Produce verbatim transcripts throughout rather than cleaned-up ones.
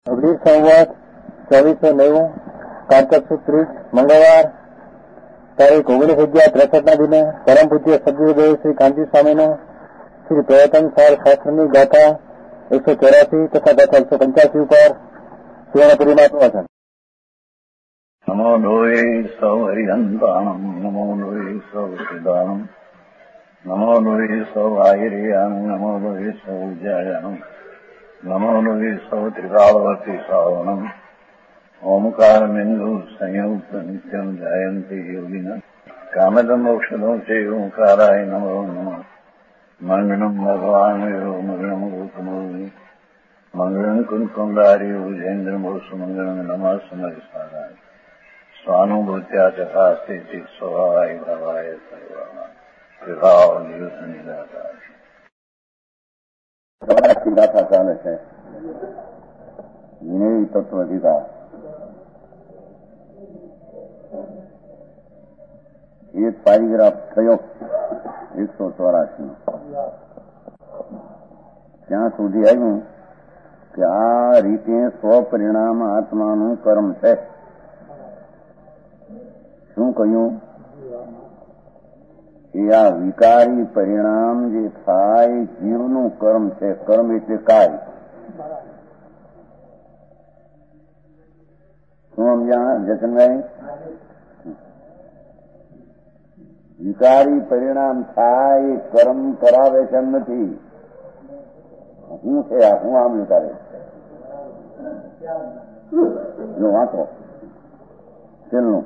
ઓગણીસ સંવત ચોવીસો નેવું કારતક સુદ ત્રીસ મંગળવાર તારીખ ઓગણીસ અગિયાર ત્રેસઠના દિને પરમ પૂજ્ય સદગુરુદેવ શ્રી કાંતિ સ્વામીનો શ્રી પ્રયત્ન સાર શાસ્ત્રની ગાથા એકસો ચોરાસી તથા ગાથા એકસો પંચ્યાસી ઉપર સુવર્ણપુરીમાં પ્રવચન. નમો લોહે સૌ હરિહંતાણમ નમો લોહે સૌ સિદ્ધાણમ નમો લોહે સૌ આયર્યાણમ નમો લોહે સૌ જયાણમ નમો લોહે સૌ ત્રિકાળવતી શ્રાવણમ ઓમકારમિંદુ સંયુક્ત નિત્યમ જાયંતી યોગિના કામદમ મોક્ષદો છે ઓંકારાય નમો નમઃ. મંગળમ ભગવાન મંગળમ ગોકમોની મંગળમ કુંકુંડારી ઉજેન્દ્રમોસુ મંગળમ નમઃ સમરિસારાય સ્વાનુભૂત્યા ચકાસ્તે ચિત સ્વભાવાય ભાવાય સર્વા વિભાવ નિયુત નિરાકાર. પ્રવાસી ગાથા ચાલે છે. વિનય તત્વ દીધા એક પેરેગ્રાફ થયો એકસો ચોરાસી નો ત્યાં સુધી આવ્યું કે આ રીતે સ્વપરિણામ આત્માનું કર્મ છે. શું કહ્યું? એ આ વિકારી પરિણામ જે થાય જીવનું કર્મ છે. કર્મ એટલે કાર્ય. શું સમજ્યા જતનભાઈ? વિકારી પરિણામ થાય એ કર્મ કરાવે છે એમ નથી. શું છે આ? હું આમ વિચારે જો વાંચો છેલ્લું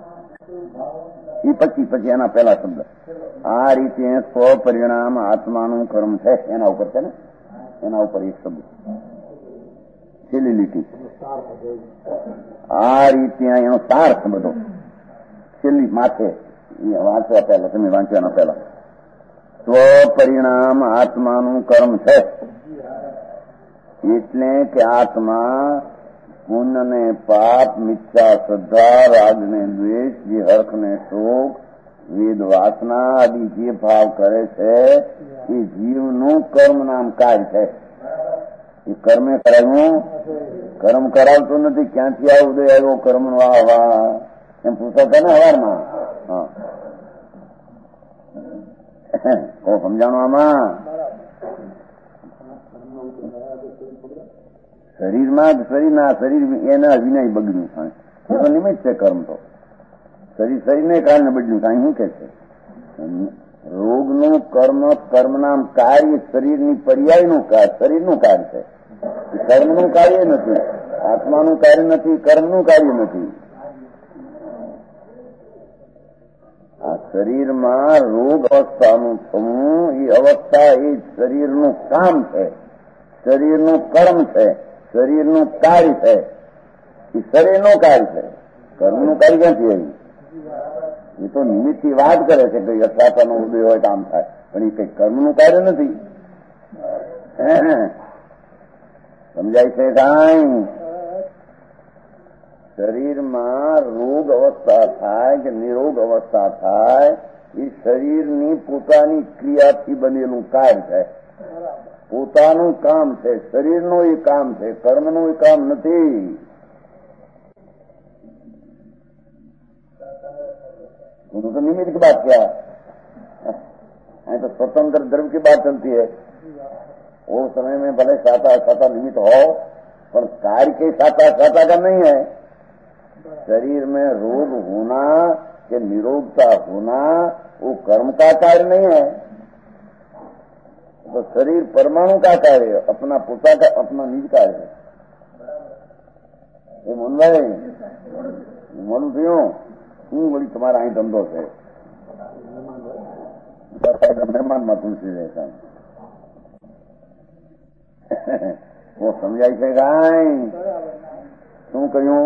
એ પછી પછી એના પહેલા શબ્દ આ રીતે સ્વપરિણામ આત્માનું કર્મ છે. એના ઉપર છે ને, એના ઉપર એક શબ્દ છેલ્લી લીટી આ રીતે એનો સાર સમજો. છેલ્લી માથે વાંચવા પહેલા તમે વાંચવાના પહેલા સ્વપરિણામ આત્માનું કર્મ છે. એટલે કે આત્મા પુણ્ય ને પાપ, મિથ્યા શ્રદ્ધા, રાગ ને દ્વેષ, જે હર્ષ ને શોક, વેદ વાસના આદિ જે ભાવ કરે છે એ જીવનું કર્મ નામ કાર્ય છે. એ કર્મે કરાવ્યું, કર્મ કરાવતું નથી. ક્યાંથી આ ઉદય આવ્યો કર્મ નો? આવા એમ પૂછતા હતા ને હવારમાં. હા કો સમજાણું આમાં? શરીરમાં શરીરના શરીર એના વિના બગડ્યું થાય એ તો નિમિત્ત છે કર્મ. તો શરીર શરીરને કારણે બદલ્યું થાય. શું કે છે? રોગનું કર્મ કર્મ નામ કાર્ય શરીરની પર્યાયનું કાર્ય, શરીરનું કાર્ય છે. કર્મનું કાર્ય નથી, આત્માનું કાર્ય નથી, કર્મનું કાર્ય નથી. આ શરીરમાં રોગ અવસ્થાનું થવું એ અવસ્થા એ શરીરનું કામ છે, શરીરનું કર્મ છે, શરીરનું કાર્ય છે. એ શરીરનું કાર્ય છે. કર્મનું કાર્ય ક્યાંથી આવ્યું? એ તો નિમિત્તની વાત કરે છે કે યથાર્થનો ઉદય હોય કામ થાય, પણ એ કઈ કર્મનું કાર્ય નથી. સમજાય છે કાંઈ? શરીરમાં રોગ અવસ્થા થાય કે નિરોગ અવસ્થા થાય એ શરીરની પોતાની ક્રિયાથી બનેલું કાર્ય છે, પોતાનું કામ છે. શરીરનું એ કામ છે, કર્મનું એ કામ નથી. तो निमित्त की बात क्या है? तो स्वतंत्र द्रव्य की बात चलती है. वो समय में भले साता साता निमित्त हो, पर कार्य के साता साता का नहीं है. शरीर में रोग होना कि निरोगता होना वो कर्म का कार्य नहीं है. तो शरीर परमाणु का कार्य, अपना पोता का, अपना निज कार्य है. ये मन भाई मन थी હું વળી તમારા અહીં ધંધો છે મહેમાનમાં તુલસી રહેતા સમજાય છે કાંઈ? શું કહ્યું?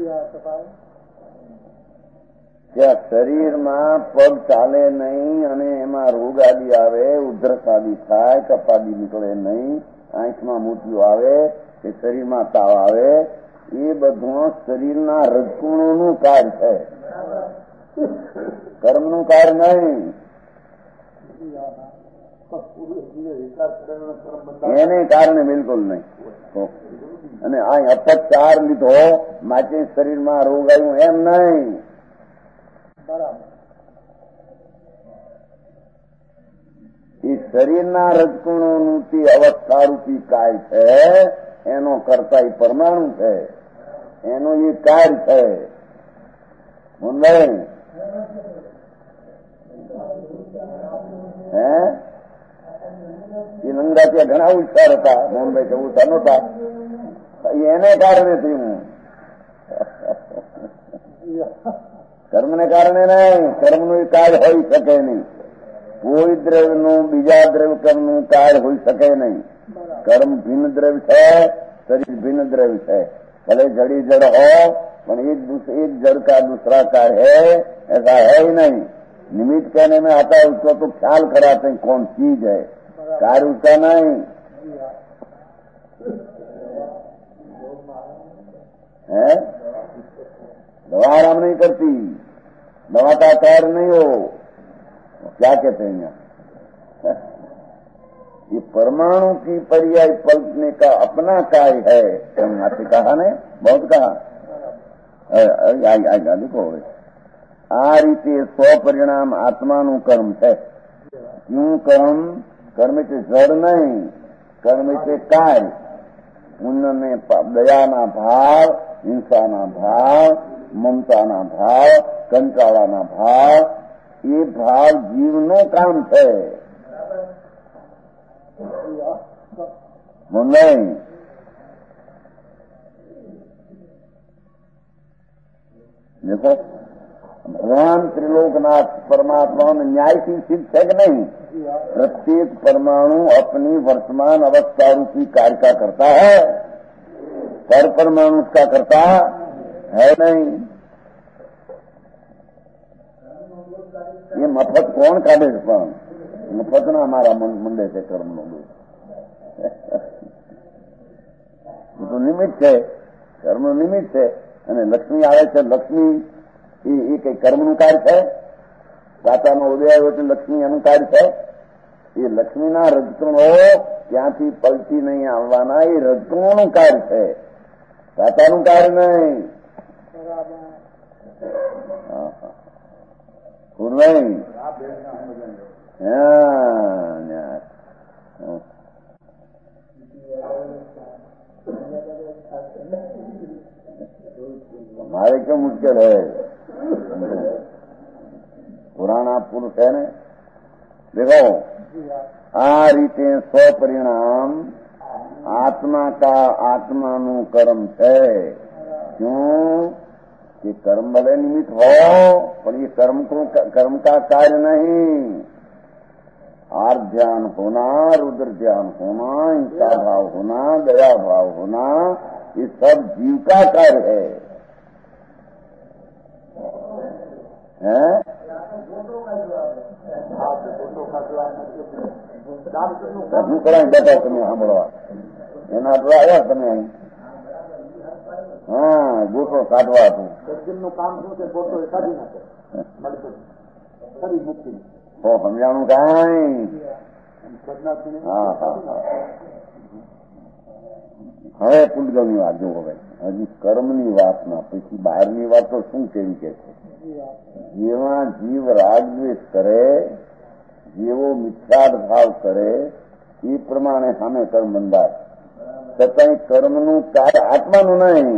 કે શરીરમાં પગ ચાલે નહીં અને એમાં રોગ આદિ આવે, ઉધરસ આદિ થાય, કપાદી નીકળે નહીં, આંખમાં મોતિયો આવે કે શરીરમાં તાવ આવે, એ બધું શરીરના રજકુણોનું કાર્ય છે, કર્મનું કાર્ય નહીં. એને કારણે બિલકુલ નહીં. અને આ અપચાર લીધો માટે શરીરમાં રોગ આવ્યું એમ નહીં. બરાબર. એ શરીરના રજકુણોનું તે અવસ્થારૂપી કાળ છે, એનો કરતા એ પરમાણુ છે, એનો એ કાર્ય છે. મુંબઈ હે એ નંદા ત્યાં ઘણા ઉત્સાહ હતા. મોહનભાઈ તો ઉત્સાહ નહોતા, એને કારણે થયું. કર્મને કારણે નહીં, કર્મનું એ કાર્ય હોઈ શકે નહીં. કોઈ દ્રવ્યનું બીજા દ્રવ્ય કર્મનું કાર્ય હોઈ શકે નહીં. કર્મ ભિન્ન દ્રવ્ય છે, शरीर भिन्न द्रव्य है, भले जड़ी जड़ हो पर एक दूसरे एक जड़ का दूसरा कार्य है, ऐसा है ही नहीं. निमित्त कहने में आता है, उसको तो ख्याल कराते हैं कौन चीज है, कार्य उसका नहीं है. दवा आराम नहीं करती, दवा का कार्य नहीं हो. क्या कहते हैं यहाँ, ये परमाणु की पर्याय पलटने का अपना कार्य है. आपने कहा ने बहुत कहा. देखो आ रीते स्वपरिणाम आत्मानु कर्म है. क्यों कर्म? कर्म से जड़ नहीं, कर्म से कार्य. उनमें दयाना भाव, हिंसाना भाव, ममताना भाव, कंटाळाना भाव, ये भाव जीवनो काम है. नहीं देखो, भगवान त्रिलोकनाथ परमात्मा में न्याय की सिद्ध है कि नहीं? प्रत्येक परमाणु अपनी वर्तमान अवस्था रूपी कार्य का करता है, पर परमाणु उसका करता है नहीं. ये मफत कौन काढे? मफत ना हमारा मंडे से कर्म नो तो નિમિત્ત છે, કર્મનું નિમિત્ત છે. અને લક્ષ્મી આવે છે, લક્ષ્મી એ કઈ કર્મનું કાર્ય છે? પાતાનો ઉદય આવ્યો એટલે લક્ષ્મી એનું કાર્ય છે? એ લક્ષ્મીના રજકણો ત્યાંથી પલટી નહીં આવવાના, એ રજકણોનું કાર્ય છે, પાતાનું કાર્ય નહીં. નહીં हमारे क्यों मुश्किल है? पुराना पुरुष है ने. देखो आ रीते स्वपरिणाम आत्मा का आत्मानु कर्म है. क्यों कि कर्म भले निमित्त हो, पर ये कर्म को कर्म का कार्य नहीं. आर ध्यान होना, रुद्र ध्यान होना, हिंसा भाव होना, दया भाव होना, ये सब जीव का कार्य है. हैं? શું કરાય બેઠા તમે સાંભળવા? એના આટલા આવ્યા તમે અહીં? હા, ગોઠો કાઢવા હતું. સર્જનનું કામ શું છે? ગોઠો એ કાઢી નાખે, ખરી મુક્તિ. તો સમજાણું કાંઈ? હા હા હા. હવે પુલગલની વાત જો, હવે હજી કર્મની વાત ના, પછી બહારની વાતો શું કેવી કે છે? જેવા જીવ રાગદ્વેષ કરે, જેવો મિથ્યાદ ભાવ કરે, એ પ્રમાણે સામે કર્મ બંધાય. છતાંય કર્મનું કાર્ય આત્માનું નહીં.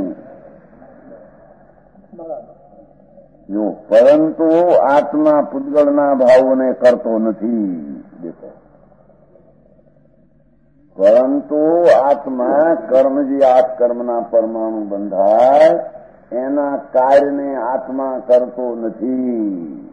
જો પરંતુ આત્મા પૂતગળના ભાવોને કરતો નથી. દેખો, પરંતુ આત્મા કર્મ જે આ કર્મના પરમાણુ બંધાય એના કાર્યને આત્મા કરતો નથી.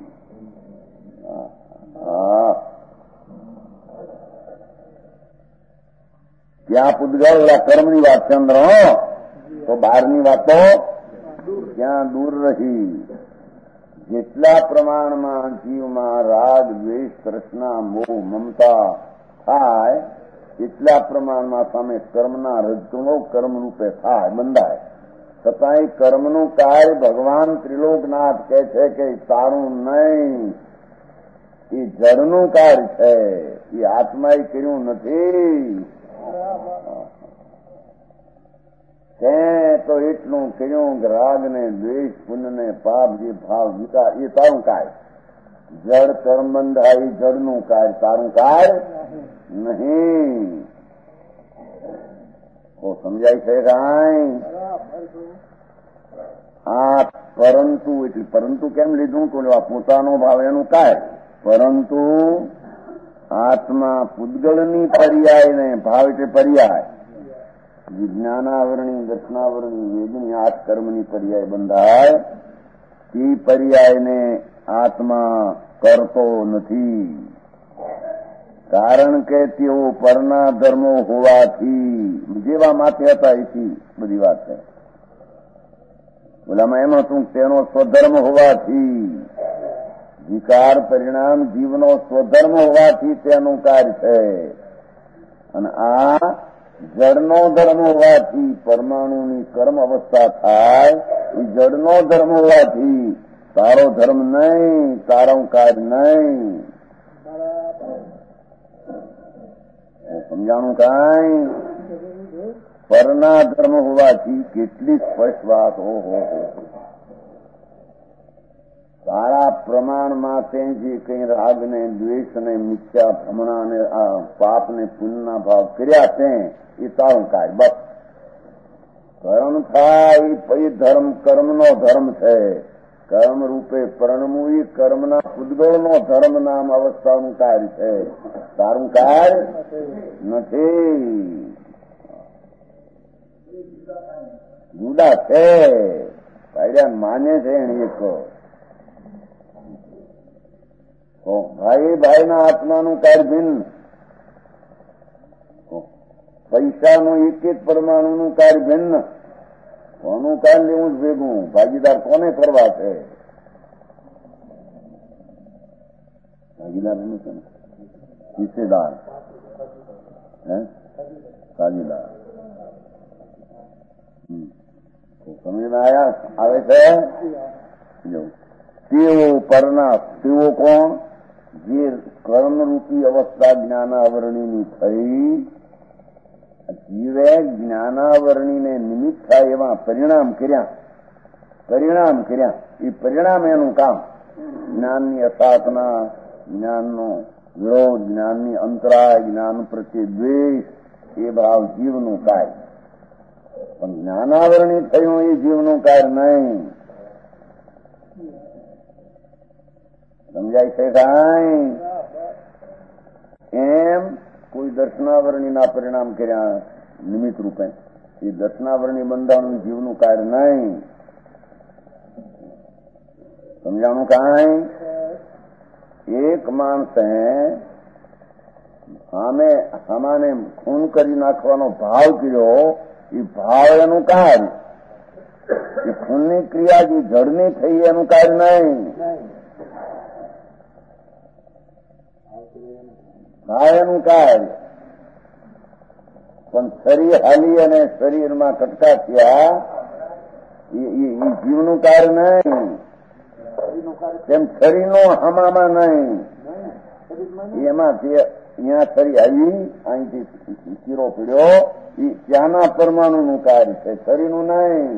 ત્યાં પૂતગળ ઓલા કર્મની વાત છે અંદર, તો બહારની વાતો ત્યાં દૂર રહી. જેટલા પ્રમાણમાં જીવમાં રાગ, દ્વેષ, તૃષ્ણા, મોહ, મમતા થાય, એટલા પ્રમાણમાં સામે કર્મના રજકણો કર્મરૂપે થાય, બંધાય. છતાંય કર્મનું કાર્ય ભગવાન ત્રિલોકનાથ કહે છે કે તારું નહીં, એ જળનું કાર્ય છે, એ આત્માએ કર્યું નથી. તે તો એટલું કર્યું કે રાગ ને દ્વેષ પુણ્ય ને પાપ જે ભાવ વિકાર એ તારું કાર્ય. જળ કર્મ બંધાય જળનું કાર્ય, તારું કાર્ય નહીં. તો સમજાય છે કાંઈ? આ પરંતુ એટલે પરંતુ કેમ લીધું તો પોતાનો ભાવ એનું કાર્ય, પરંતુ આત્મા પૂતગળની પર્યાય ને ભાવ એટલે પર્યાય વિજ્ઞાનાવરણી દર્શનાવરણી વેદની આઠ કર્મની પર્યાય બંધાય તે પર્યાયને આત્મા કરતો નથી. કારણ કે તેઓ પરના ધર્મો હોવાથી જેવા માથે હતા એથી બધી વાત છે. બોલામાં એમ હતું તેનો સ્વધર્મ હોવાથી વિકાર પરિણામ જીવનો સ્વધર્મ હોવાથી તેનું કાર્ય છે. અને આ જળનો ધર્મ હોવાથી પરમાણુની કર્મ અવસ્થા થાય એ જળનો ધર્મ હોવાથી તારો ધર્મ નહીં, તારું કાર્ય નહીં. સમજાણું કાંઈ? પરના ધર્મ હોવાથી કેટલી સ્પષ્ટ વાત હો હો સારા પ્રમાણમાં તે જે કંઈ રાગ ને દ્વેષ ને મિથ્યા ભ્રમણા ને પાપ ને પુણ્યના ભાવ કર્યા તે એ તારું કાર્ય. બસ કર્મ થાય પછી ધર્મ કર્મનો ધર્મ છે. કર્મ રૂપે પરણવું એ કર્મના પૂતગળનો ધર્મ નામ અવસ્થાનું કાર્ય છે. તારું કાર્ય નથી. જુદા છે પાડ્યા માને છે એને એક ભાઈ ભાઈના આત્માનું કાર્ય ભિન્ન, પૈસાનું એક એક પરમાણુનું કાર્ય ભિન્ન. કોનું કાર્ય લેવું જ ભેગું, ભાગીદાર કોને કરવા છે? ભાગીદાર એનું છે ને હિસ્સેદાર, હે ભાગીદાર. સમજમાં આવ્યા આવે છે? તેઓ પરના તેઓ કોણ? જે કર્મરૂપી અવસ્થા જ્ઞાનાવરણીની થઈ, જીવે જ્ઞાનાવરણીને નિમિત્ત થાય એવા પરિણામ કર્યા પરિણામ કર્યા એ પરિણામ એનું કામ. જ્ઞાનની અસાધના, જ્ઞાનનો વિરોધ, જ્ઞાનની અંતરાય, જ્ઞાન પ્રત્યે દ્વેષ એ ભાવ જીવનું કાર્ય. પણ જ્ઞાનાવરણી થયું એ જીવનું કાર્ય નહીં. સમજાય છે કાંઈ? એમ કોઈ દર્શનાવરણીના પરિણામ કર્યા નિમિત્ત રૂપે એ દર્શનાવરણી બંધાનું જીવનું કાર્ય નહીં. સમજાણું કાંઈ? એક માણસે સામે સામાને ખૂન કરી નાખવાનો ભાવ કર્યો એ ભાવ એનું કાર્ય. એ ખૂનની ક્રિયા જે જડની થઈ એનું કાર્ય નહીં. ભાવ એનું કાર્ય. પણ શરીર હાલી અને શરીરમાં કટકા થયા એ જીવનું કાર્ય નહીં. તેમ શરીરનો હમામાં નહીં. એમાં તે અહીંયા શરીર આવી અહીંથી ચીરો પીડ્યો એ ત્યાંના પરમાણુનું કાર્ય છે, શરીરનું નહીં.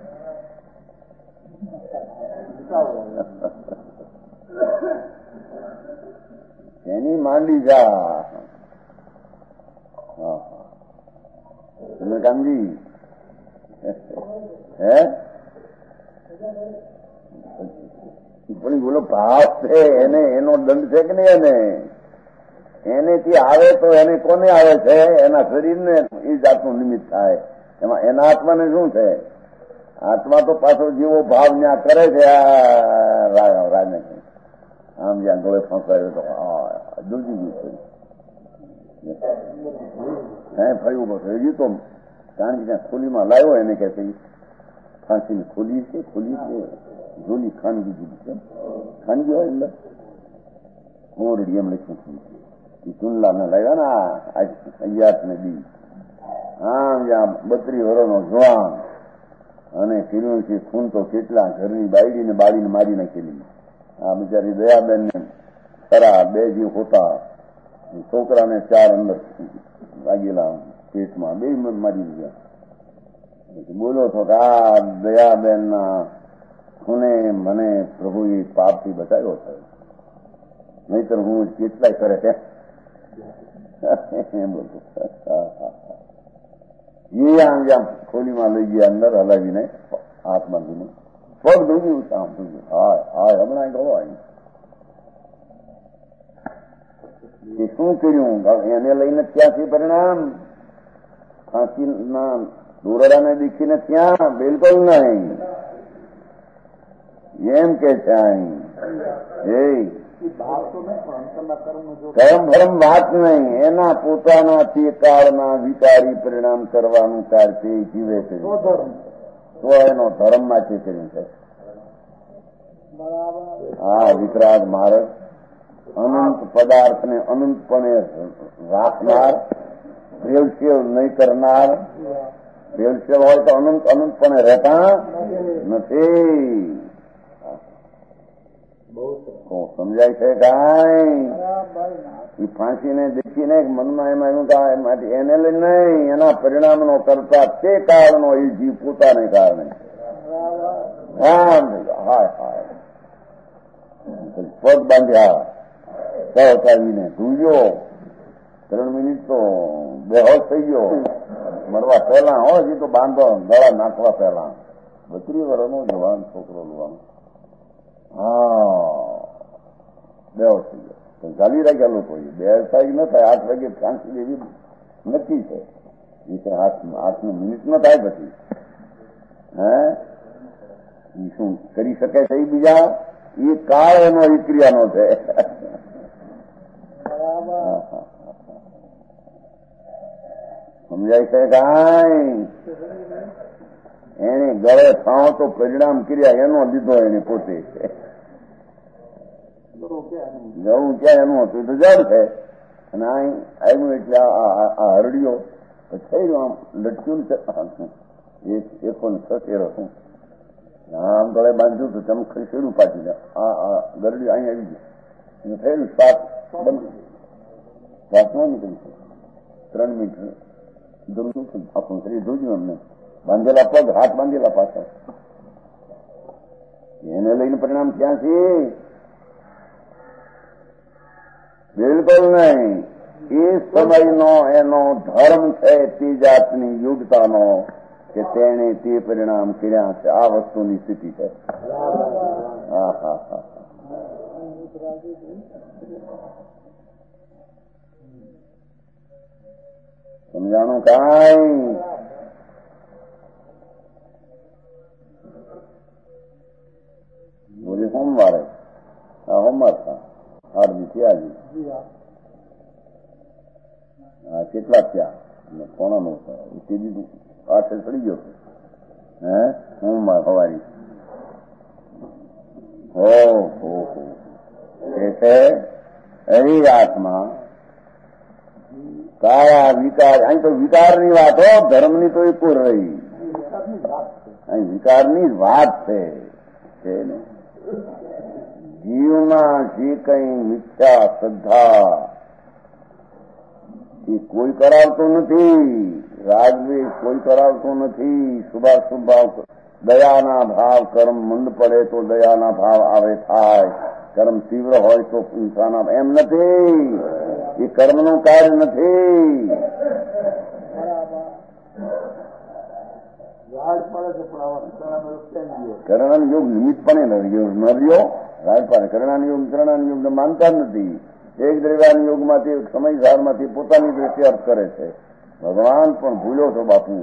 એની માંડી જા તમે કામજી હે પણ બોલો ભાવ છે એને એનો દંડ છે કે નહીં? એને એનેથી આવે તો એને કોને આવે છે? એના શરીરને એ જાતનું નિમિત્ત થાય. એમાં એના આત્માને શું છે? આત્મા તો પાછો જેવો ભાવ ત્યાં કરે છે રાને આમ જ્યાં ગળે ફસાયો તો દુલજી ગયું ક્યાંય ફર્યું બસ હજી તો કારણ કે ત્યાં ખોલીમાં લાવ્યો એને કે ફાંસીની ખોલી છે, ખોલી છે જોલી ખાનગી જુદી છે. ખાનગી હોય અંદર મોરડી એમ લખ્યું એ ચુનલાને લાવ્યા ને આ અગિયાર ને દી આમ જ્યાં બત્રી વરોનો જવાન અને કર્યું છે ખૂન તો કેટલા ઘરની બાયડીને બાળીને મારી નાખેલી. આ બિચારી દયાબેન ને ખરા બે જીવ હોતા, છોકરાને ચાર અંદર વાગેલા પેટમાં, બે મારી દીધા. બોલો છો કે આ દયાબેનના ખૂને મને પ્રભુએ પાપથી બચાવ્યો છે, નહીતર હું કેટલાય કરે છે એમ બોલતો. એ આમ જ્યાં ખોલીમાં લઈ ગયા અંદર હલાવીને હાથમાં ધીને પગ ધોયું આમ ધોયું. હાય હાય હમણાં ગયો અહીં એ શું કર્યું એને લઈને ત્યાંથી પરિણામ ફાંસીના દોરડાને દીખીને ત્યાં બિલકુલ નહીં એમ કે છે અહીં એ કર્મ ભરમ વાત નહીં, એના પોતાના તે કાળના વિકારી પરિણામ કરવાનું કાર્ય તે જીવે છે તો એનો ધર્મમાંથી કર્યું છે. આ વિતરાગ માર્ગ અનંત પદાર્થને અનંતપણે રાખનાર, ભેળસેળ નહીં કરનાર, ભેળસેળ હોય તો અનંત અનંતપણે રહેતા નથી. સમજાય છે કાંઈ ફાંસીને દેખીને મનમાં એમાં એવું કાંઈ માટે એને લઈ નહીં, એના પરિણામનો કરતા તે કારણો એ જીવ પોતાને કારણે. હાય હાય પગ બાંધ્યા ચાવીને ધૂલ્યો, ત્રણ મિનિટ તો બેહોશ થઈ ગયો મરવા પહેલા. હો હજી તો બાંધો ગળા નાખવા પહેલા. બત્રીસ વર્ષનો જવાન છોકરો લોવાનો હા બેહોશ થઈ ગયો. ચાલી રાખ્યા લોકો બે વાગે ન થાય, આઠ વાગે ફાંસી લેવી નક્કી છે. આઠ મિનિટ ન થાય પછી હે શું કરી શકે છે? એ બીજા એ કાળ એનો એ ક્રિયાનો છે. સમજાય છે કાંઈ? એને ગળે થાવ તો પરિણામ ક્રિયા એનો લીધો એને પોતે. જવું ક્યાં એનું હતું તો જડ છે. અને અહીં આવ્યું એટલે આ હરડીઓ થઈ રહ્યો આમ લટક્યું ને એકો ને સસેરો શું આમ ગળે બાંધ્યું તો ચમ ખસેડું પાછી જાય. આ ગરડી અહીં આવી ગઈ થયેલું શ્વાસ બંધ, શ્વાસ ન નીકળી છે. ત્રણ મિનિટ જમતું આપણું શરીર જોયું અમને બાંધેલા પગ, હાથ બાંધેલા પાછળ. એને લઈને પરિણામ ક્યાં છે? બિલકુલ નહીં. એ સમયનો એનો ધર્મ છે તે જાતની યોગ્યતાનો કે તેણે તે પરિણામ કર્યા છે. આ વસ્તુની સ્થિતિ છે. હા હા હા સમજાણું કાંઈ? બોલે સોમવારે આ હોમવાર થા આરબી થયા હા કેટલા થયા કોના નો તે દીધું પાછળ ચડી ગયો હે સોમવાર સવારી હો હો હો એ છે એવી આત્મા કાયા વિકાર. અહીં તો વિકારની વાત હો, ધર્મની તો એ પૂર રહી. અહીં વિકારની જ વાત છે ને. જીવમાં જે કઈ મિથ્યા શ્રદ્ધા એ કોઈ કરાવતો નથી, રાગદ્વેષ કોઈ કરાવતો નથી. શુભાશુભ ભાવ, દયાના ભાવ, કર્મ મંદ પડે તો દયાના ભાવ આવે થાય, કર્મ તીવ્ર હોય તો ઇન્સાના એમ નથી. એ કર્મનું કાર્ય નથી. કરણાનો યોગ નિમિત્તપણે ન રહ્યો. રાજપાને કરણાનો યોગ કરણાનો યોગ માનતા નથી. એક દ્રવ્યાન યોગમાંથી સમયસારમાંથી પોતાની દ્રષ્ટિ અર્થ કરે છે. ભગવાન પણ ભૂલ્યો છો બાપુ,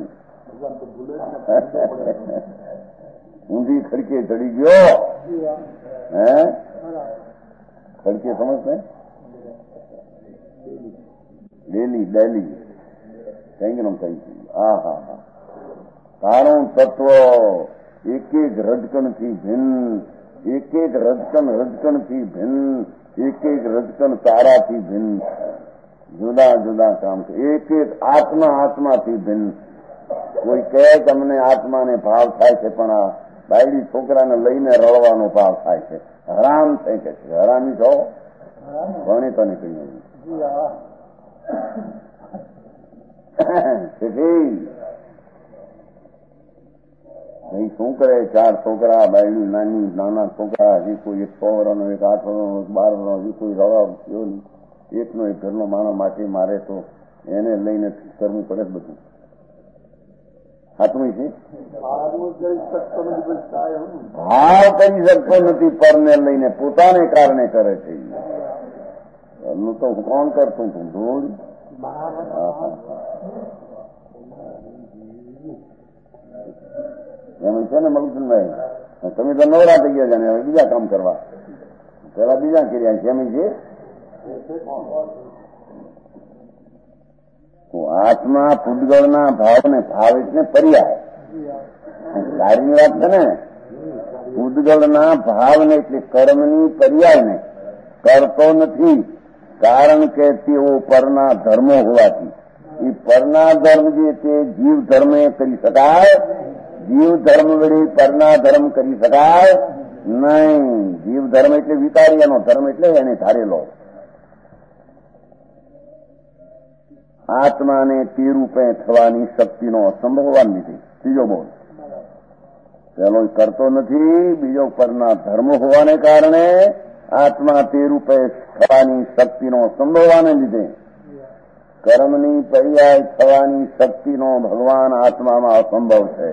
ઊંધી ખડકે ચડી ગયો. હે ખડકે સમજશે ડેલી ડેલી કઈ નો કઈ હા હા હા કારણ તત્વ એક એક રજકણથી ભિન્ન, એક એક રજકણ રજકણથી ભિન્ન, એક એક રજકણ તારાથી ભિન્ન, જુદા જુદા કામ. એક એક આત્મા આત્માથી ભિન્ન. કોઈ કહે કે અમને આત્માને ભાવ થાય છે પણ આ બાયડી છોકરાને લઈને રળવાનો ભાવ થાય છે. હરામ છે કે છે હરામી છો ભણી તો નીકળી ભાઈ શું કરે? ચાર છોકરા, બાયડી નાની, નાના છોકરા, હજી કોઈ એક સો વર્ષનો, એક આઠ વર્ષનો, બાર વર્ષનો, હજી કોઈ રવા થયો નહીં. એકનો એક ઘરનો માણસ માટે મારે તો એને લઈને કરવું પડે બધું. હાથમાં છે ભાવ કરી શકતો નથી. પરને લઈને પોતાને કારણે કરે છે. ઘરનું તો હું કોણ કરતું છું? ધૂળ. એમ છે ને મગજભાઈ, તમે તો નવરા થઈ ગયા છે ને હવે બીજા કામ કરવા. પેલા બીજા કર્યા છે. એમ છે આત્મા પૂતગળના ભાવને, ભાવ એટલે પર્યાય. ગાડીની વાત છે ને. પૂતગળના ભાવને એટલે કર્મની પર્યાયને કરતો નથી. કારણ કે તેઓ પરના ધર્મો હોવાથી. એ પરના ધર્મ જે તે જીવ ધર્મે કરી શકાય. જીવ ધર્મ વળી પરના ધર્મ કરી શકાય નહીં. જીવ ધર્મ એટલે વિકારીનો ધર્મ, એટલે એને ધારેલો. આત્માને તે રૂપે થવાની શક્તિનો અસંભવ હોવાને લીધે. ત્રીજો બોલ પેલો કરતો નથી. બીજો પરના ધર્મ હોવાને કારણે આત્મા તે રૂપે થવાની શક્તિનો અસંભવ હોવાને લીધે કર્મની પર્યાય થવાની શક્તિનો ભગવાન આત્મામાં અસંભવ છે.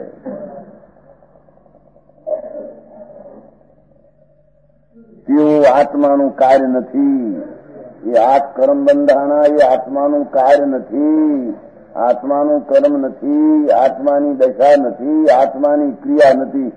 તેઓ આત્માનું કાર્ય નથી. એ આ કર્મ બંધાણા એ આત્માનું કાર્ય નથી. આત્માનું કર્મ નથી. આત્માની દશા નથી. આત્માની ક્રિયા નથી.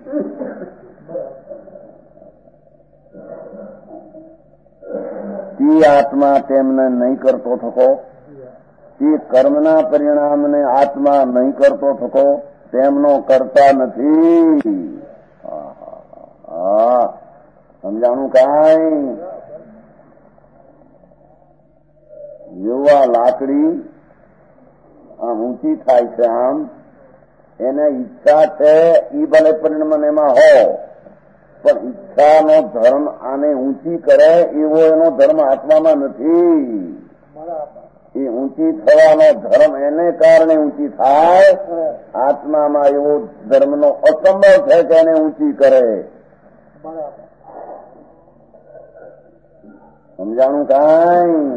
તે આત્મા તેમને નહીં કરતો થકો. તે કર્મના પરિણામને આત્મા નહીં કરતો થકો. તેમનો કરતા નથી. હા, સમજાણું કાંઈ? જેવા લાકડી આમ ઊંચી થાય છે, આમ એને ઈચ્છા છે એ ભલે પરિણામ એમાં હો, પણ ઈચ્છાનો ધર્મ આને ઊંચી કરે એવો એનો ધર્મ આત્મામાં નથી. એ ઊંચી થવાનો ધર્મ એને કારણે ઊંચી થાય. આત્મામાં એવો ધર્મનો અસંભવ છે કે એને ઊંચી કરે. સમજાણું કાંઈ?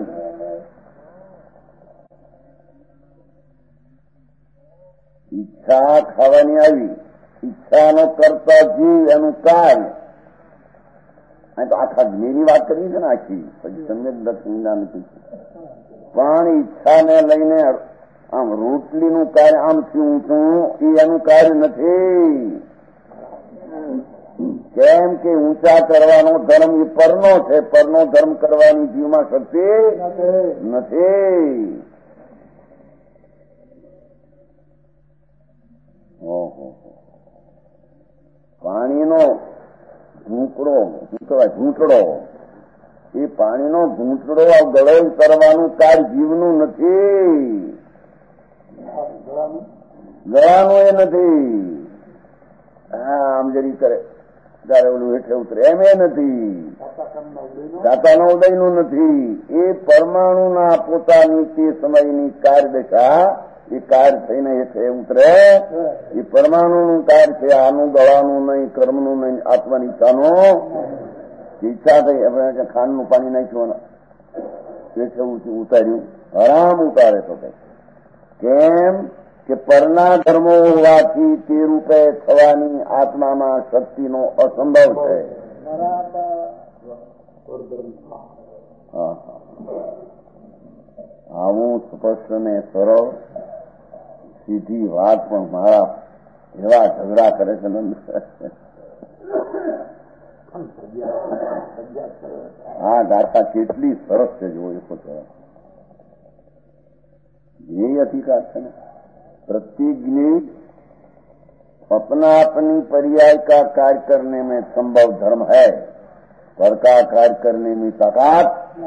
ઈચ્છા ખાવાની આવી. ઈચ્છાનો કરતા જીવ એનું કાર્ય. અહીં તો આખા જ્ઞેની વાત કરી છે ને આખી. પછી સમ્યક દક્ષિણા નથી. પણ ઈચ્છાને લઈને આમ રોટલીનું કાર્ય આમ થયું છું એ એનું કાર્ય નથી. કેમ કે ઊંચા કરવાનો ધર્મ એ પરનો છે. પરનો ધર્મ કરવાની જીવમાં શક્તિ નથી. ઓહો, પાણીનો ઘૂંટડો શું કહેવાય? ઘૂંટડો. એ પાણીનો ઘૂંટડો આ ગળો કરવાનું કાર્ય જીવનું નથી. ગળાનું એ નથી. હા, આમ જરી કરે ત્યારે ઓલું હેઠે ઉતરે એમ એ નથી. દાતાના ઉદયનું નથી. એ પરમાણુના પોતાની તે સમયની કાર્યદશા એ કાર્ય થઈને હેઠે ઉતરે. એ પરમાણુનું કાર્ય છે. આનું ગળાનું નહીં, કર્મનું નહીં, આત્માની ઈચ્છાનો. ઈચ્છા થઈ આપણે ખાંડનું પાણી નાખ્યું હેઠે ઉતાર્યું, હરામ ઉતારે તો કઈ. કેમ કે પરના ધર્મો હોવાથી તે રૂપે થવાની આત્મામાં શક્તિનો અસંભવ છે. આવું સ્પષ્ટ ને સરળ સીધી વાત પણ મારા એવા ઝઘડા કરે છે. આ ગાથા કેટલી સરસ છે જોયું તો. ये अधिकार है ना, प्रत्येक जीव अपना अपनी पर्याय का कार्य करने में संभव धर्म है, पर का कार्य करने में ताकत।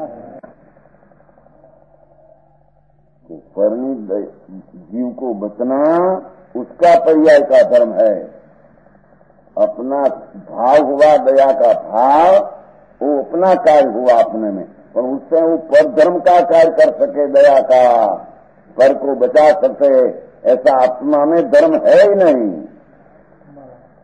तो परनी जीव को बचना उसका पर्याय का धर्म है। अपना भाव हुआ दया का भाव, वो अपना कार्य हुआ अपने में, पर उससे वो पर धर्म का कार्य कर सके, दया का, पर को बचा सके, ऐसा आत्मा में धर्म है ही नहीं।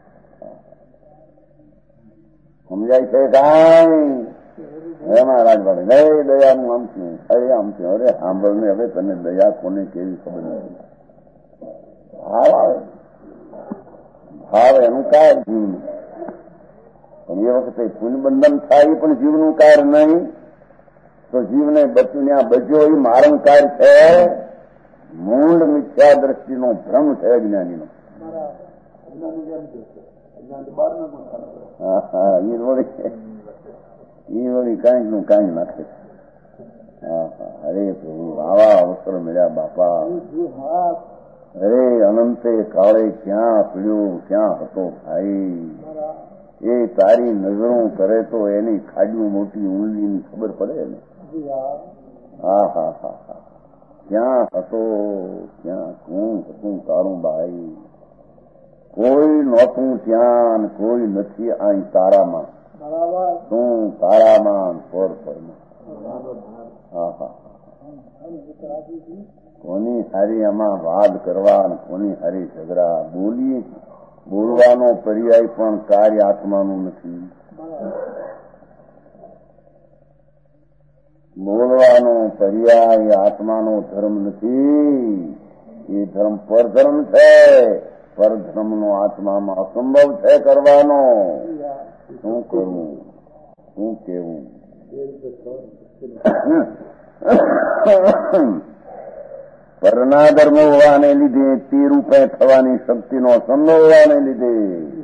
સમજાય છે કાંઈ? એમાં રાજભાઈ હે દયાનું આમ છે, અરે આમ છે, અરે સાંભળ ને હવે તને દયા કોને કેવી ખબર નથી. ભાવ આવે, ભાવ એનું કાર જીવનું. પણ એ વખતે પુનબંધન થાય પણ જીવનું કાર નહીં, તો જીવને બચ્યું આ બચ્યો એ મારણકાર છે. મૂંડ મિથ્યા દ્રષ્ટિનો ભ્રમ છે અજ્ઞાનીનો. હા હા એ વળી એ વળી કાંઈક નું કાંઈ નાખે. હા હા હરે પ્રભુ આવા અવસર મળ્યા બાપા. અરે અનંતે કાળે ક્યાં પીડ્યો ક્યાં હતો ભાઈ. એ તારી નજરો કરે તો એની ખાડ્યું મોટી ઊંડીની ખબર પડે ને. હા હા હા હા ક્યાં હતો, ક્યાં શું હતું તારું ભાઈ. કોઈ નહોતું ત્યાં, કોઈ નથી અહીં તારામાં. શું તારામાં પર પરમાં. હા હા કોની હારી આમાં વાદ કરવા, કોની હારી ઝઘડા. બોલી બોલવાનો પર્યાય પણ કાર્ય આત્માનું નથી. બોલવાનો પર્યાય આત્માનો ધર્મ નથી. એ ધર્મ પરધર્મ છે. પરધર્મનો આત્મામાં અસંભવ છે કરવાનો. શું કરવું, શું કેવું. પરના ધર્મ હોવાને લીધે તે રૂપે થવાની શક્તિનો અસંભવ હોવાને લીધે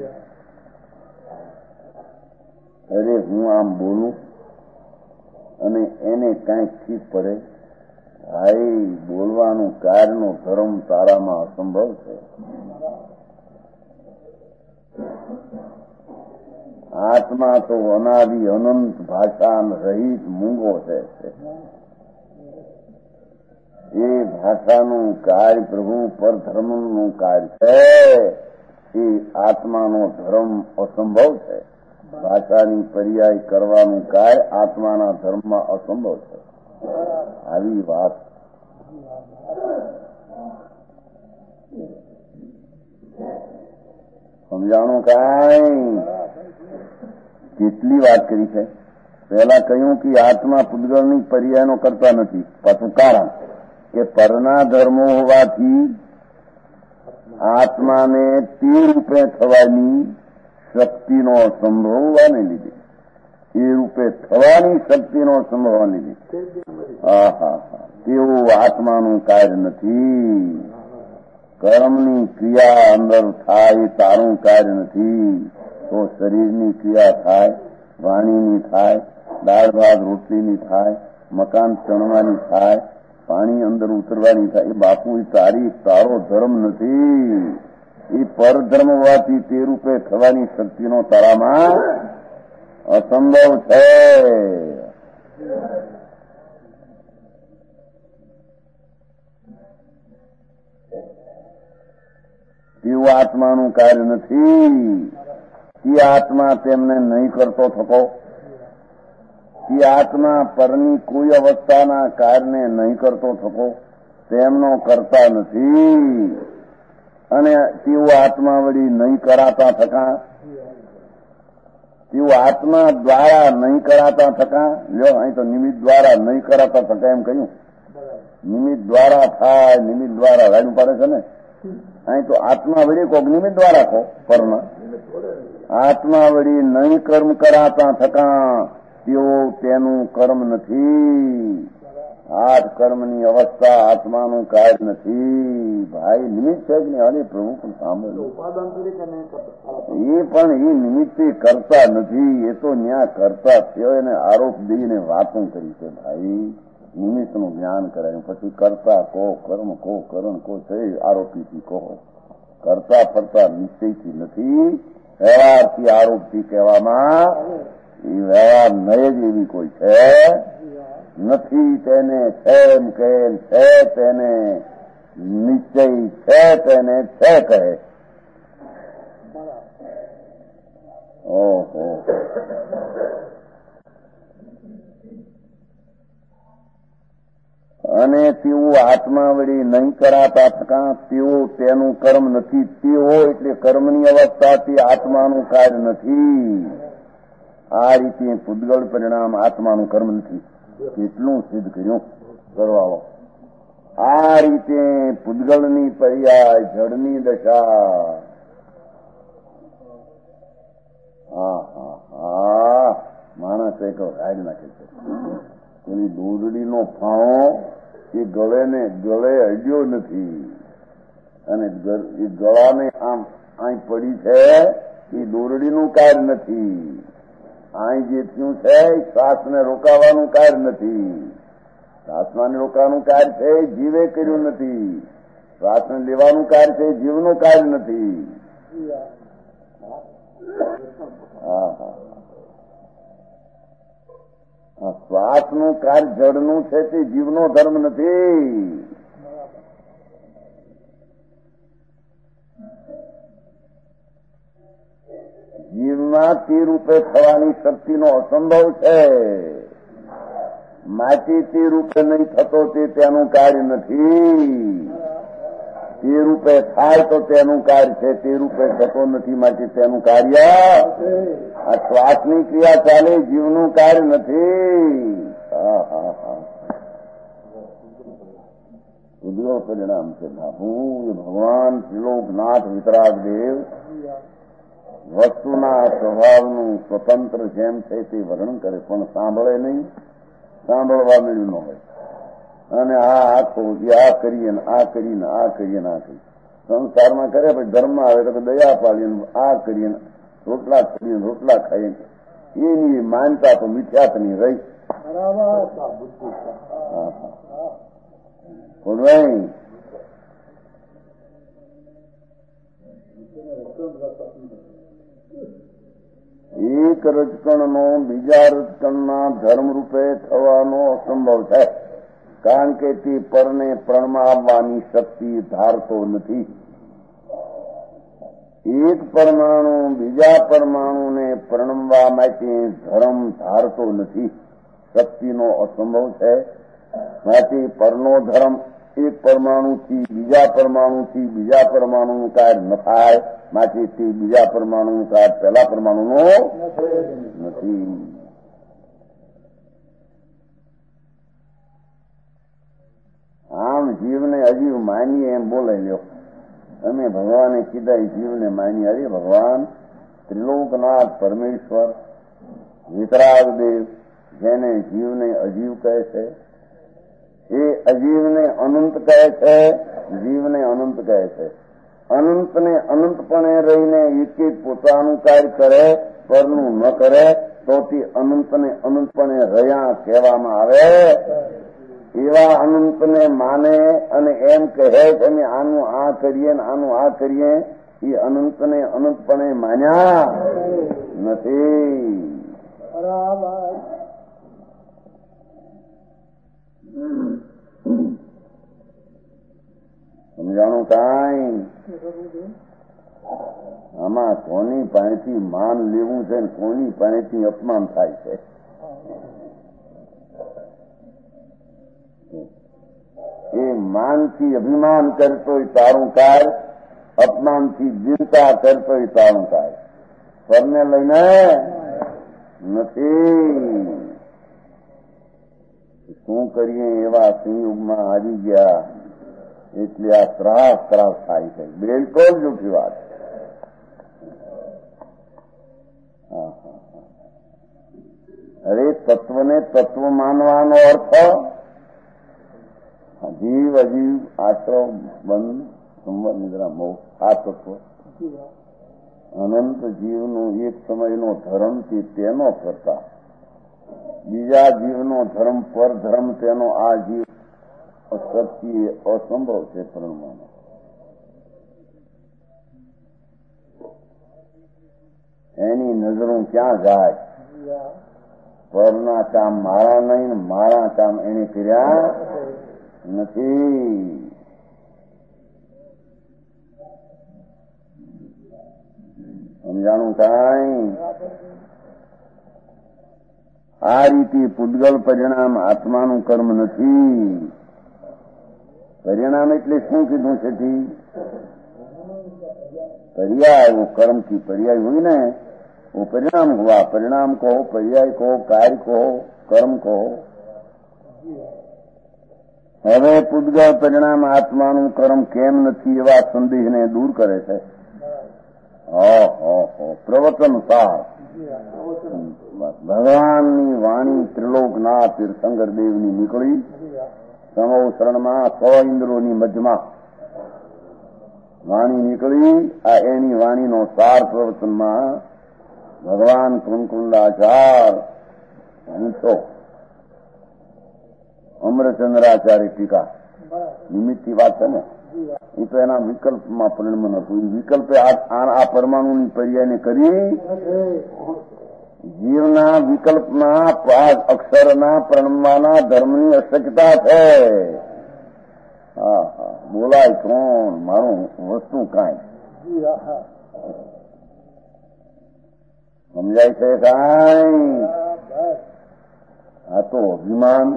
અરે હું આમ બોલું અને એને કાંઈક ઠીક પડે. ભાઈ બોલવાનું કાર્યનો ધર્મ તારામાં અસંભવ છે. આત્મા તો અનાદિ અનંત ભાષા રહિત મૂંગો છે. એ ભાષાનું કાર્ય પ્રભુ પર ધર્મનું કાર્ય છે. એ આત્માનો ધર્મ અસંભવ છે. ભાષાની પર્યાય કરવાનું કાર્ય આત્માના ધર્મમાં અસંભવ છે. આવી વાત સમજાણું કાંઈ? કેટલી વાત કરી છે. પહેલા કહ્યું કે આત્મા પૂતગલની પર્યાયનો કરતા નથી. પાછું કારણ કે પરના ધર્મો હોવાથી આત્માને તે રૂપે થવાની શક્તિનો અસંભવ હોવાને લીધે એ રૂપે થવાની શક્તિનો અસંભવ હોવાને લીધે હા હા હા તેવું આત્માનું કાર્ય નથી. કર્મની ક્રિયા અંદર થાય તારું કાર્ય નથી. તો શરીરની ક્રિયા થાય, વાણીની થાય, દાળ ભાત રોટલીની થાય, મકાન ચણવાની થાય, પાણી અંદર ઉતરવાની થાય. એ બાપુ એ તારી તારો ધર્મ નથી. એ પરધર્મ હોવાથી તે રૂપે થવાની શક્તિનો તારામાં અસંભવ છે. તેવું આત્માનું કાર્ય નથી. તે આત્મા તેમને નહીં કરતો થકો. તે આત્મા પરની કોઈ અવસ્થાના કાર્યને નહીં કરતો થકો. તેમનો કરતા નથી. અને તેવું આત્મા વળી નહીં કરાતા થકા. તેવું આત્મા દ્વારા નહીં કરાતા થકા. લ્યો અહીં તો નિમિત્ત દ્વારા નહીં કરાતા થકા એમ કહ્યું. નિમિત્ત દ્વારા થાય, નિમિત્ત દ્વારા રાજુ પાડે છે ને. અહીં તો આત્મા વળી કોક નિમિત્ત દ્વારા કહો પરના. આત્મા વળી નહીં કર્મ કરાતા થકા. તેઓ તેનું કર્મ નથી. આઠ કર્મની અવસ્થા આત્માનું કાર્ય નથી. ભાઈ નિમિત્ત છે કે નહીં? અરે પ્રભુ પણ સાંભળ્યું. એ પણ એ નિમિત્તે કરતા નથી. એ તો ન્યા કરતા થયો એને આરોપ દઈને વાતો કરી છે. ભાઈ નિમિત્તનું જ્ઞાન કરાયું પછી કરતા કહો, કર્મ કહો, કરણ કહો, છે આરોપીથી કહો. કરતા ફરતા નિશ્ચયથી નથી. વ્યવહારથી આરોપથી કહેવામાં એ વ્યવહાર નય જ એવી કોઈ છે નથી. તેને છે એમ કહે, છે તેને નિશ્ચય છે તેને છે કહે. ઓહો અને તેવું આત્મા વળી નહીં કરાતા થકા. તેઓ તેનું કર્મ નથી. તેઓ એટલે કર્મની અવસ્થાથી આત્માનું કાર્ય નથી. આ રીતે પૂતગલ પરિણામ આત્માનું કર્મ નથી. કેટલું સિદ્ધ કર્યું કરવાળો. આ રીતે પૂતગલની પર્યાય જળની દશા. હા હા હા માણસ એક રાડ નાખે છે. એની દોરડીનો ફાળો એ ગળે ને ગળે અડ્યો નથી અને એ ગળાને આમ અહીં પડી છે એ દોરડીનું કાર્ય નથી. અહીં જે થયું છે શ્વાસને રોકાવાનું કાર્ય નથી. શ્વાસને રોકાવાનું કાર્ય છે જીવે કર્યું નથી. શ્વાસને લેવાનું કાર્ય છે જીવનું કાર્ય નથી. હા હા શ્વાસનું કાર્ય જળનું છે તે જીવનો ધર્મ નથી. જીવમાં તે રૂપે થવાની શક્તિનો અસંભવ છે. માટી તે રૂપે નહીં થતો તે તેનું કાર્ય નથી. તે રૂપે થાય તો તેનું કાર્ય છે. તે રૂપે થતો નથી માટે તેનું કાર્ય. આ શ્વાસની ક્રિયા ચાલે જીવનું કાર્ય નથી. હા હા હા ઉદ્યોગ પરિણામ છે બાપુ. એ ભગવાન ત્રિલોકનાથ વિતરાગદેવ વસ્તુના સ્વભાવનું સ્વતંત્ર જેમ છે તે વર્ણન કરે પણ સાંભળે નહીં. સાંભળવા મળ્યું ન હોય અને આ આખો આ કરીએ ને આ કરીને આ કરીએ ને આ કરીએ સંસારમાં કરે પછી ધર્મ આવે તો દયા પાડીએ આ કરીએ રોટલા કરીએ રોટલા ખાઈએ એની માનતા તો મિથ્યાતની રહી. બોલવાય એક રજકણનો બીજા રજકણના ધર્મરૂપે થવાનો અસંભવ છે. કારણ કે તે પરને પ્રણમાવવાની શક્તિ ધારતો નથી. એક પરમાણુ બીજા પરમાણુને પ્રણમવા માટે ધર્મ ધારતો નથી. શક્તિનો અસંભવ છે. માટે પરનો ધર્મ એક પરમાણુથી બીજા પરમાણુથી બીજા પરમાણુનું કાર્ય ન થાય. માટે તે બીજા પરમાણુનું કાર્ય પહેલા પરમાણુનો નથી. આમ જીવને અજીવ માનીએ એમ બોલાઈ લ્યો. અમે ભગવાને કીધા જીવને માનીએ. અરે ભગવાન ત્રિલોકનાથ પરમેશ્વર વિતરાગદેવ જેને જીવને અજીવ કહે છે એ અજીવને અનંત કહે છે. જીવને અનંત કહે છે. અનંતને અનંતપણે રહીને એક એક પોતાનું કાર્ય કરે પરનું ન કરે તો તે અનંતને અનંતપણે રહ્યા કહેવામાં આવે. એવા અનંતને માને અને એમ કહે કે અમે આનું આ કરીએ ને આનું આ કરીએ એ અનંતને અનંતપણે માન્યા નથી. સમજાણું કાંઈ? આમાં કોની પાસેથી માન લેવું છે ને કોની પાસેથી અપમાન થાય છે. એ માનથી અભિમાન કરતો તારું કાર્ય, અપમાનથી ચિંતા કરતો તારું કાર્ય. સ્વરને લઈને નથી. શું કરીએ એવા સંયુગમાં આવી ગયા એટલે આ ત્રાસ ત્રાસ થાય છે. બિલકુલ જૂઠી વાત. અરે તત્વને તત્વ માનવાનો અર્થ જીવ અજીવ આશ્રમ બંધ સંવર નિદ્રા મોક્ષ આ તત્વ અનંત જીવનું એક સમયનો ધર્મ છે તેનો કરતા બીજા જીવનો ધર્મ પર ધર્મ તેનો આ જીવ શક્તિ અસંભવ છે. પ્રમાણ એની નજરો ક્યાં જાય? પરના કામ મારા નહીં, મારા કામ એને કર્યા નથી. સમજાણું કાંઈ? આ રીતે પૂતગલ પરિણામ આત્માનું કર્મ નથી. પરિણામ એટલે શું કીધું છે? પર્યાય કર્મથી પર્યાય હોય ને वो परिणाम हुआ। परिणाम कहो, पर्याय कहो, कार्य कहो, कर्म कहो। હવે પૂતગળ પરિણામ આત્માનું કર્મ કેમ નથી એવા સંદેહને દૂર કરે છે. પ્રવચન સાર ભગવાનની વાણી ત્રિલોકનાથ તીર્થંકર દેવની નીકળી સમો શરણમાં સો ઇન્દ્રોની મધ્યમાં વાણી નીકળી. આ એની વાણીનો સાર પ્રવચનમાં ભગવાન કુંકુંડાચાર ઊંચો અમરચંદ્રાચાર્ય ટીકા નિમિત્તની વાત છે ને, એ તો એના વિકલ્પમાં પરિણમન હતું. એ વિકલ્પે આ પરમાણુની પર્યાયને કરી જીવના વિકલ્પમાં પાંચ અક્ષરના પ્રણમવાના ધર્મની અશક્યતા છે. હા હા બોલાય કોણ, મારું વસ્તુ કાંઈ સમજાય છે કાંઈ? આ તો અભિમાન,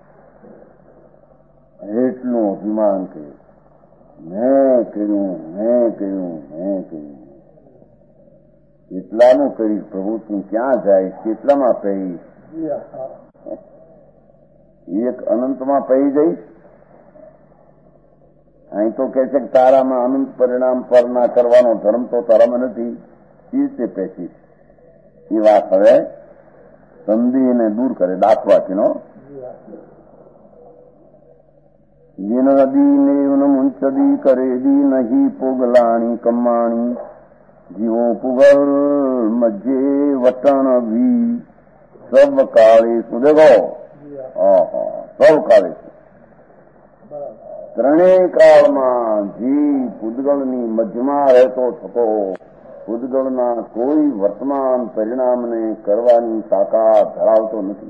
એટલું અભિમાન કર્યું, મેં કર્યું મેં કર્યું મેં કર્યું. એટલાનું કરીશ પ્રભુ, તું ક્યાં જાય, કેટલામાં પહીશ? એક અનંતમાં પહી જઈશ. અહીં તો કહે છે કે તારામાં અનંત પરિણામ પર ના કરવાનો ધર્મ તો તારામાં નથી, એ રીતે પેશીશ. એ વાત હવે સંધિને દૂર કરે દાખવાથી નો. જીન નદી નેવન મુંચદી કરેદી નહીં પોગલાણી કમાણી જીવો પુગલ મજ્જે વટણ વી સબ કાળે સુદેગો. સૌ કાળે ત્રણેય કાળમાં જીવ પૂદગળની મધ્યમાં રહેતો થતો પૂદગળના કોઈ વર્તમાન પરિણામને કરવાની તાકાત ધરાવતો નથી.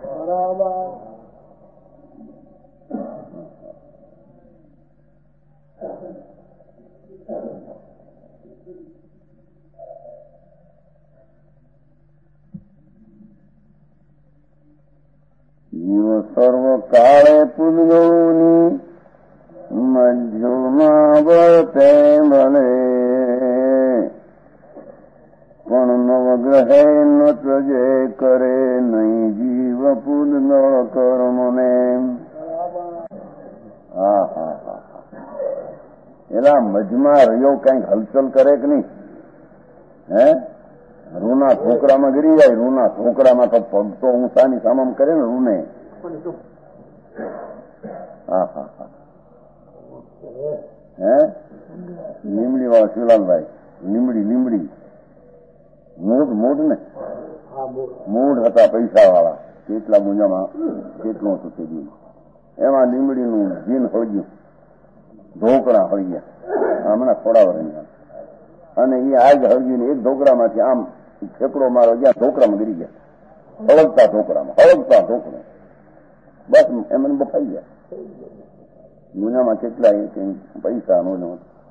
જીવ સર્વ કાળે પૂદગળોની મધ્યમાં વર્તે ભલે, પણ નવગ્રહે ન ત્રજે કરે નહીં જીવ પૂદગળ કર્મને. હા હા હા એલા મજમાં રહ્યો કઈક હલચલ કરે કે નહીં? હે રૂના ઠોકરામાં ગીરી જાય. રૂના ઠોકરામાં તો પગ તો ઊંચાની સામમ કરે ને રૂને. હા હા હા હે લીમડી વાળા શિવલાલભાઈ, લીમડી લીમડી મૂઢ મૂઢ ને મૂઢ હતા પૈસા વાળા. કેટલા ગુંજામાં કેટલું હતું તે દી એમાં લીમડીનું જીન હળગ્યું, ઢોકળા હળગ્યા હમણાં થોડા વર્ષ. અને એ આજ હળગીને એક ઢોકળામાંથી આમ ફેફડો મારો ગયા, ઢોકળામાં ગીરી ગયા. હળગતા ઢોકળામાં હળગતા ઢોકળા બસ એમને બફાઈ ગયા. દુનિયામાં કેટલા પૈસા નો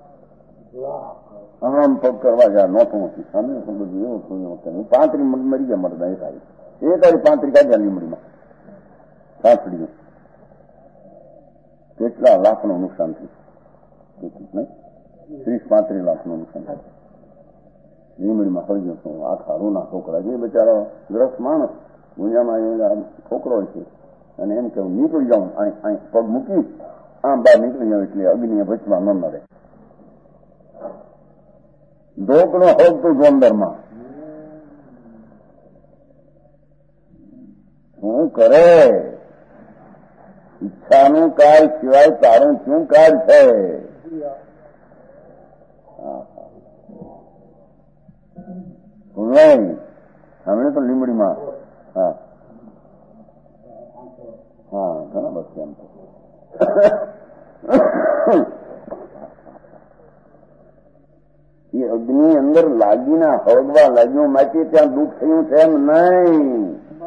આમ પગ કરવા જાય નોતું નથી. સામે બધું એવું થયું. પાંત્રી મરી ગયા મરદા. એ તારી એ તારી પાંત્રી કાઢ્યા લીમડીમાં સાંસડીઓ. કેટલા લાખનું નુકસાન થયું? ત્રીસ પાંત્રીસ લાખનું નુકસાન થયું. લીમડીમાં હળગ્યો છું. આખા રૂના ઠોકરા. જે બિચારો ગ્રસ્ત માણસ દુનિયામાં ઠોકરો છે અને એમ કે નીકળી જાઉં અહીં પગ મૂકી આમ બહાર નીકળી જાઉં એટલે અગ્નિ ભચમાં ન મળે. ઢોકળો હળગતું જોંદરમાં શું કરે? ઈચ્છાનું કાર્ય સિવાય તારું શું કાર્ય છે? નહીં હમણે તો લીમડીમાં હા હા ઘણા બસ એમ તો એ અગ્નિ અંદર લાગીને હળગવા લાગ્યું માટે ત્યાં દુઃખ થયું છે એમ નહીં.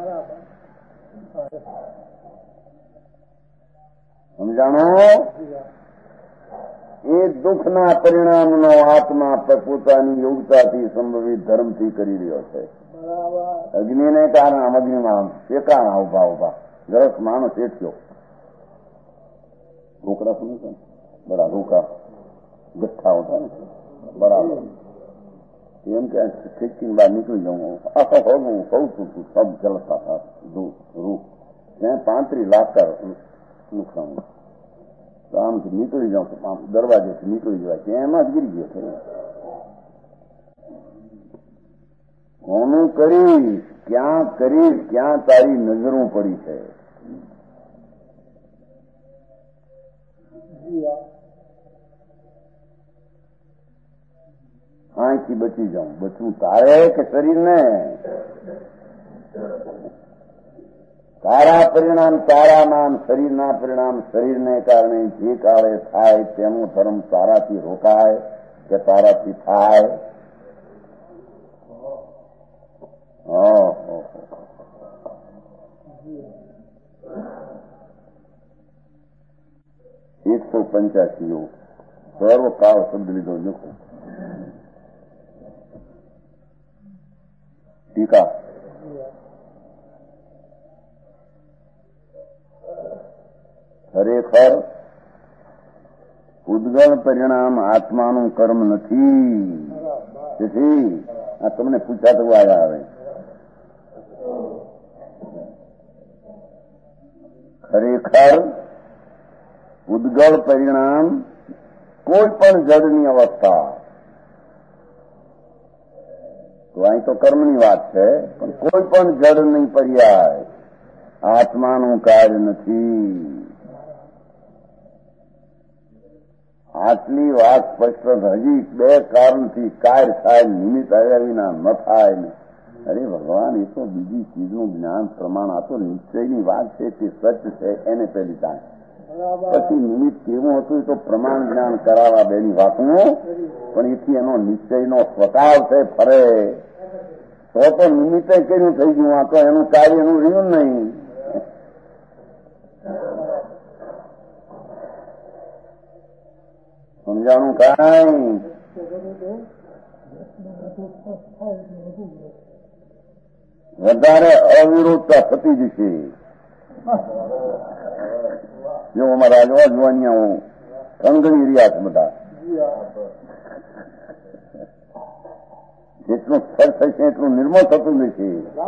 સમજાણો? એ દુઃખના પરિણામનો આત્મા પોતાની યોગ્યતાથી સંભવિત ધર્મથી કરી રહ્યો છે. અગ્નિને કારણે આમ અગ્નિમાં શેકાણા ઉભા ઉભા ગરસ માણસ એઠ્યો. રોકડા શું છે? બરા રોકા ગઠ્ઠા હોતા ને બરાબર એમ કે ખીચકી બહાર નીકળી જાઉં આખો હોગું કહું છું તું સબ ચલતા હતા રૂ ત્યાં પાંત્રીસ લાખ નુકસાન તો આમથી નીકળી જાઉં આમ દરવાજેથી નીકળી જવાય ત્યાં એમાં જ ગીરી ગયો છે. કોનું કરીશ ક્યાં કરીશ ક્યાં તારી નજરો પડી છે. આંખથી બચી જાઉં બચવું તારે કે શરીરને. તારા પરિણામ તારા નામ શરીરના પરિણામ શરીરને કારણે જે કાળે થાય તેનો ધર્મ તારાથી રોકાય કે તારાથી થાય. એકસો પંચ્યાસીઓ સર્વ કાળ શબ્દ લીધો લખો. ટીકા ખરેખર ઉદ્ગલ પરિણામ આત્માનું કર્મ નથી. તેથી આ તમને પૂછાતું આવ્યા આવે. ખરેખર ઉદ્ગલ પરિણામ કોઈ પણ જડની અવસ્થા તો અહીં તો કર્મની વાત છે પણ કોઈ પણ જડની પર્યાય આત્માનું કાર્ય નથી. આટલી વાત સ્પષ્ટ હજી બે કારણથી કાર્ય થાય નિમિત્ત આવ્યા વિના ન થાય ને. અરે ભગવાન એ તો બીજી ચીજનું જ્ઞાન પ્રમાણ આ તો નિશ્ચયની વાત છે તે સત્ય છે એને પેલી થાય પછી નિમિત્ત કેવું હતું એ તો પ્રમાણ જ્ઞાન કરાવવા બેની વાતો પણ એથી એનો નિશ્ચયનો સ્વભાવ છે ફરે તો તો નિમિત્તે કર્યું થઈ ગયું આ તો એનું કાર્ય એનું રહ્યું નહીં. સમજાણું કાંઈ વધારે અવિરોધતા થતી જશે. જો અમારા જોવા જોવાનિયાઓ કંગણી રહ્યા છે બધા જેટલું સ્થળ થશે એટલું નિર્મળ થતું જશે.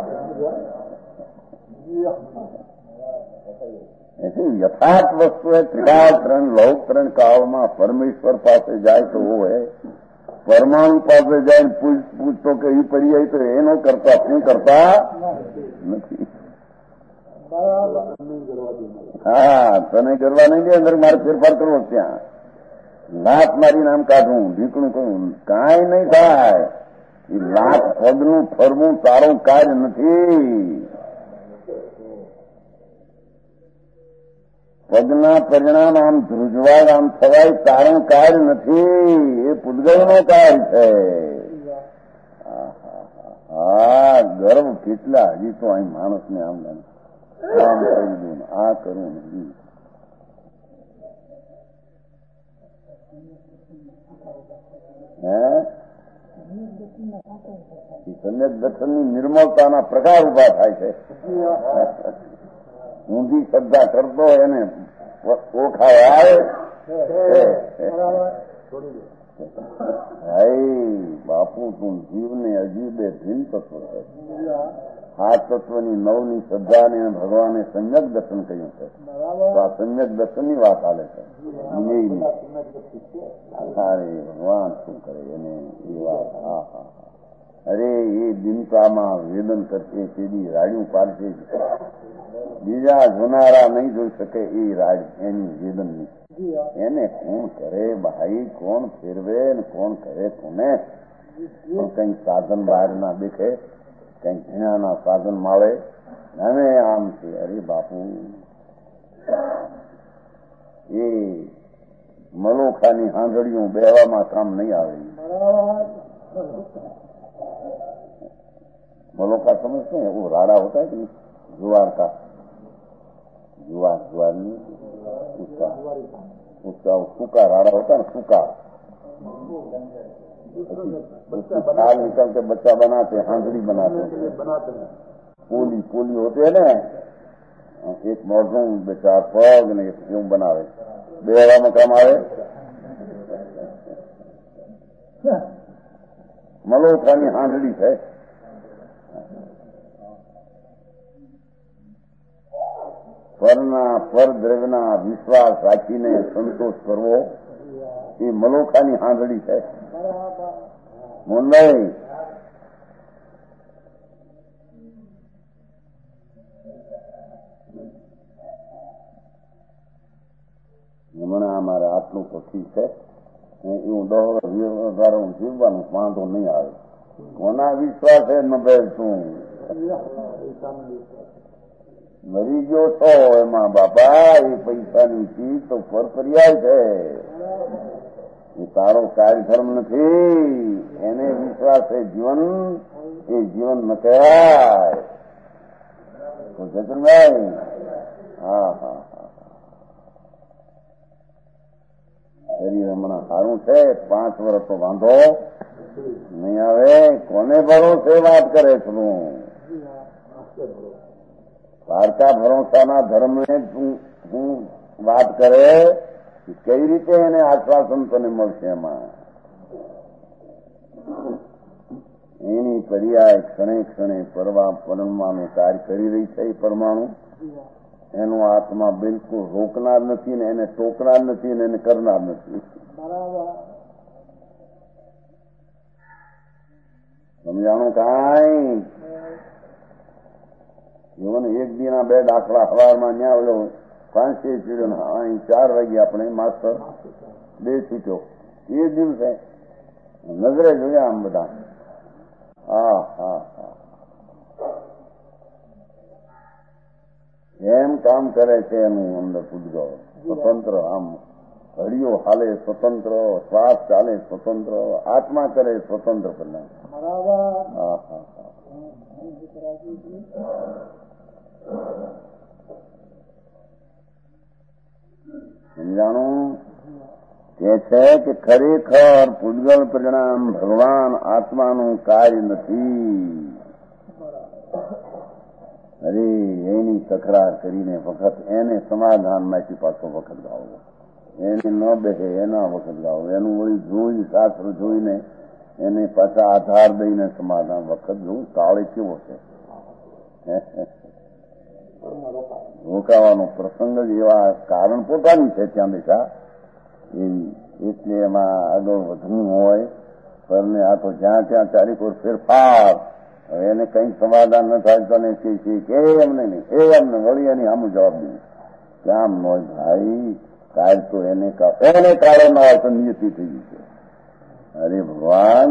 યથાર્થ વસ્તુ है त्रिकाल ત્રણ લોક ત્રણ કાળમાં પરમેશ્વર પાસે જાય તો હોય પરમાણુ પાસે જાય પૂછતો કે એ પડી જાય તો એનો કરતા શું કરતા નથી. હા તને કરવા નહીં દે અંદર મારે ફેરફાર કરવો ત્યાં લાત મારી નામ કાઢવું ઢીકણું કરવું કાંઈ નહીં થાય. એ લાત પગનું ફરવું તારું કાર્ય નથી. પગના પરિણામ આમ ધ્રુજવાય આમ થવાય તારું કાર્ય નથી. એ પૂતગલનો કાર્ય છે. હા ગર્વ કેટલા હજી તો અહીં માણસને આમ આમ કરી દઉં આ કરું નહીં. હે સમ્યક દર્શનની નિર્મળતાના પ્રકાર ઉભા થાય છે. ઊંધી શ્રદ્ધા કરતો એને ઓળખાય આવે ભાઈ બાપુ તું જીવને અજીબે ભીન તત્વ છે. આ તત્વની નવની શ્રદ્ધાને ભગવાને સમ્યક દર્શન કહ્યું છે. તો આ સમ્યક દર્શનની વાત ચાલે છે. અરે ભગવાન શું કરે એને એ વાત. હા હા હા અરે એ દિનતામાં વેદન કરશે તેની રાડ્યું પાડશે બીજા જોનારા નહીં જોઈ શકે એ રાડ એની વેદનની. એને કોણ કરે ભાઈ કોણ ફેરવે ને કોણ કરે કોને. પણ કંઈક સાધન બહાર ના દેખે કંઈક ભીણાના સાધન મળે અને આમ છે. અરે બાપુ એ મલોખાની હાંધળીઓ બેવામાં કામ નહીં આવે. મલોખા સમજते हैं वो राड़ा होता है कि जुआर का जुआर जुआर नहीं उसका उसका सूखा राड़ा होता है ना सूखा दाल निकल के बच्चा बनाते हांडड़ी बनाते हैं. पोली पोली होते है ने एक मोढું બે ચાર પગ ને એવું બનાવે બેવામાં કામ આવે. મલોથાની હાંડળી છે. પરના પરદ્રવ્યના વિશ્વાસ રાખીને સંતોષ કરવો એ મલોખાની હાંડળી છે. મુંબઈ હમણાં અમારે આટલું પછી છે એવું દોહરો જીવવાનું વાંધો નહીં આવે. કોના વિશ્વાસે ન બેસતું મરી ગયો તો એમાં બાપા એ પૈસાની ચીજ તો ફરફરિયાય છે. એ તારો કાર્યધર્મ નથી. એને વિશ્વાસે જીવન એ જીવન ન કહેવાય. તો જતનભાઈ હા હા હા શરીર હમણાં સારું છે. પાંચ વર્ષ તો વાંધો નહીં આવે. કોને ભરોસે વાત કરે છું? પારકા ભરોસાના ધર્મને હું વાત કરે કઈ રીતે એને આશ્વાસન તને મળશે? એમાં એની પર્યાય ક્ષણે ક્ષણે પરવા પરમાનું કાર્ય કરી રહી છે. એ પરમાણુ એનો આત્મા બિલકુલ રોકનાર નથી ને એને ટોકનાર નથી ને એને કરનાર નથી. સમજાણું કાંઈ? જીવન એક દિના બે દાખલા સવારમાં ન્યા આવ્યો પાંચથી ચીડ્યો અહીં ચાર વાગે આપણે માસ્ટર બે છૂટ્યો. એ દિવસે નજરે જોયા આમ બધા. હા હા હા એમ કામ કરે છે એનું અંદર પૂજગો સ્વતંત્ર. આમ ઘડીઓ હાલે સ્વતંત્ર, શ્વાસ ચાલે સ્વતંત્ર, આત્મા કરે સ્વતંત્ર. પહેલા હા હા હા સમજાણું? કે છે કે ખરેખર પૂજગલ પરિણામ ભગવાન આત્માનું કાર્ય નથી. અરે એની તકરાર કરીને વખત એને સમાધાન માંથી પાછો વખત ગાવો. એને ન બેસે એના વખત ગાવો. એનું વળી જોઈ શાસ્ત્ર જોઈને એને પાછા આધાર દઈને સમાધાન વખત જોવું. કાળે કેવો છે રોકાવાનો પ્રસંગ જ એવા કારણ પોતાની છે ત્યાં બેઠા એવી. એટલે એમાં આગળ વધવું હોય પરને આ તો જ્યાં ત્યાં ચારેકોર ફેરફાર. હવે એને કંઈક સમાધાન ન થાય તો કે એમને નહીં એ એમને વળી એની આમ જવાબ દીધું કેમ ન હોય ભાઈ? કાલ તો એને એને કાળે ન હોય તો નિયતિ થઈ ગઈ છે. અરે ભગવાન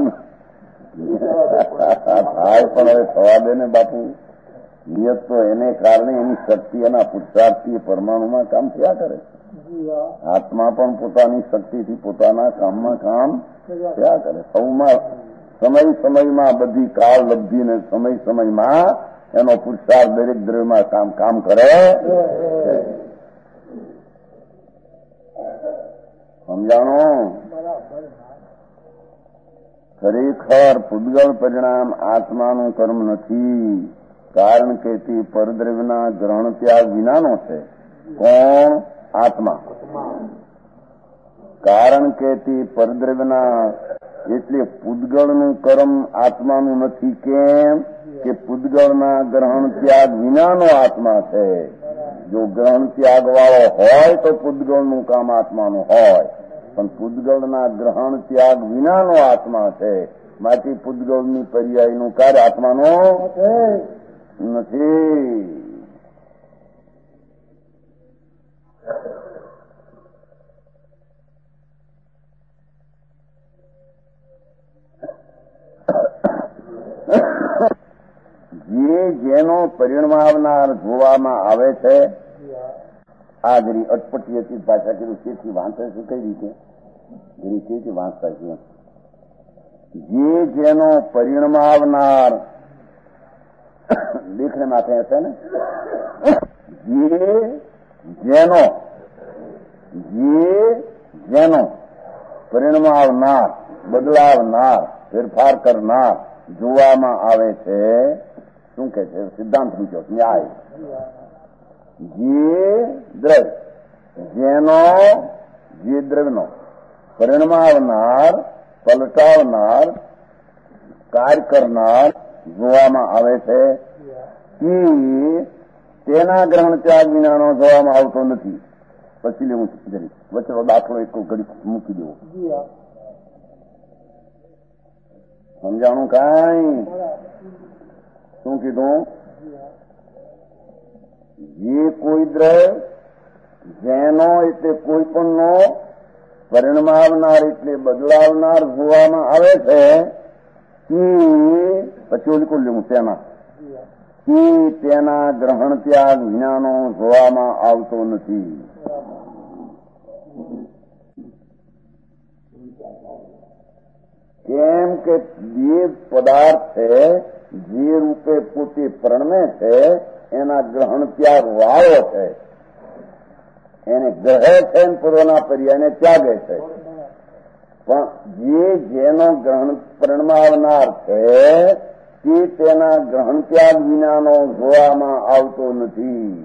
થાય પણ હવે થવા દે ને બાપુ. નિયત તો એને કારણે એની શક્તિ એના પુરુષાર્થથી પરમાણુમાં કામ થયા કરે. આત્મા પણ પોતાની શક્તિથી પોતાના કામમાં કામ થયા કરે. સૌમાં સમય સમયમાં બધી કાળ લબ્ધિને સમય સમયમાં એનો પુરુષાર્થ દરેક દ્રવ્યમાં કામ કામ કરે. સમજાણો? ખરેખર પૂજગલ પરિણામ આત્માનું કર્મ નથી. કારણ કે તે પરદ્રવ્યના ગ્રહણ ત્યાગ વિનાનો છે. કોણ? આત્મા. કારણ કે તે પરદ્રવ્યના એટલે પૂજગળનું કર્મ આત્માનું નથી. કેમ કે પૂજગળના ગ્રહણ ત્યાગ વિનાનો આત્મા છે. જો ગ્રહણ ત્યાગ વાળો હોય તો પૂજગળનું કામ આત્માનું હોય, પણ પૂજગળના ગ્રહણ ત્યાગ વિનાનો આત્મા છે. માટે પૂજગળની પર્યાયનું કાર્ય આત્માનો નથી. જે જેનો પરિણમાવનાર જોવામાં આવે છે. આ જરી અટપટી હતી ભાષા કીધું તેથી વાંચે છે કઈ રીતે જરી તેથી વાંચતા છે. જે જેનો પરિણમાવનાર દેખને માથે હશે ને. જે જેનો જે જેનો પરિણમાવનાર બદલાવનાર ફેરફાર કરનાર જોવામાં આવે છે. શું કે છે? સિદ્ધાંત બીજો ન્યાય. જે દ્રવ્ય જેનો જે દ્રવ્યનો પરિણમાવનાર પલટાવનાર કાર્ય કરનાર જોવામાં આવે છે કે તેના ગ્રહણ ત્યાગ વિનાનો જોવામાં આવતો નથી. પછી લેવું જરી વચ્ચે દાખલો એક ઘડી મૂકી દેવો. સમજાણું કાંઈ? શું કીધું? જે કોઈ દ્રવ્ય જેનો એટલે કોઈ પણનો પરિણમાવનાર એટલે બદલાવનાર જોવામાં આવે છે કે પછી ઓલી કોઈ લેવું તેના કે તેના ગ્રહણ ત્યાગ વિનાનો જોવામાં આવતો નથી. કેમ કે જે પદાર્થ છે જે રૂપે પોતે પ્રણમે છે એના ગ્રહણ ત્યાગ વાળો છે. એને ગ્રહે છે પૂર્વના પર્યાયને ત્યાગે છે. પણ જે જેનો ગ્રહણ પ્રણમાવનાર છે તે તેના ગ્રહણ ત્યાગ વિનાનો જોવામાં આવતો નથી.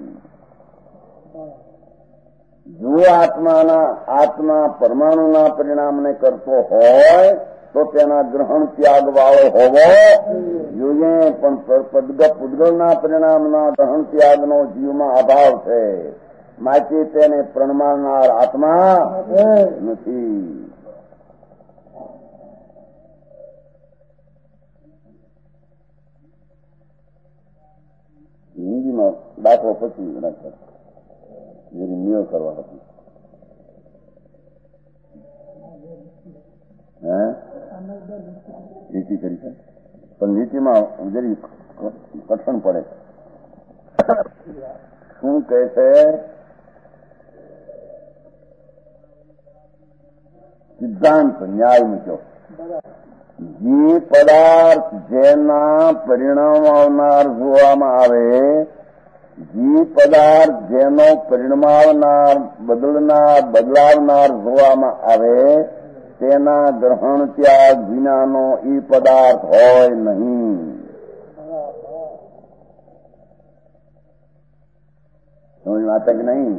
જો આત્માના આત્મા પરમાણુના પરિણામને કરતો હોય તો તેના ગ્રહણ ત્યાગ વાળો હોવો જોઈએ. પણ પૂદગલના પરિણામના ગ્રહણ ત્યાગનો જીવમાં અભાવ છે. માટે તેને પ્રણમાવનાર આત્મા નથી. હિન્દીમાં દાખલો પછી જેની નિયો કરવા હતી. હે નીતિ કરી છે પણ નીતિમાં જરી કઠણ પડે. શું કહે છે? સિદ્ધાંત ન્યાય મૂક્યો. જે પદાર્થ જેના પરિણામ આવનાર જોવામાં આવે, જે પદાર્થ જેનો પરિણમાવનાર બદલનાર બદલાવનાર જોવામાં આવે તેના ગ્રહણ ત્યાગ વિનાનો એ પદાર્થ હોય નહીં. સમજ વાત કે નહીં?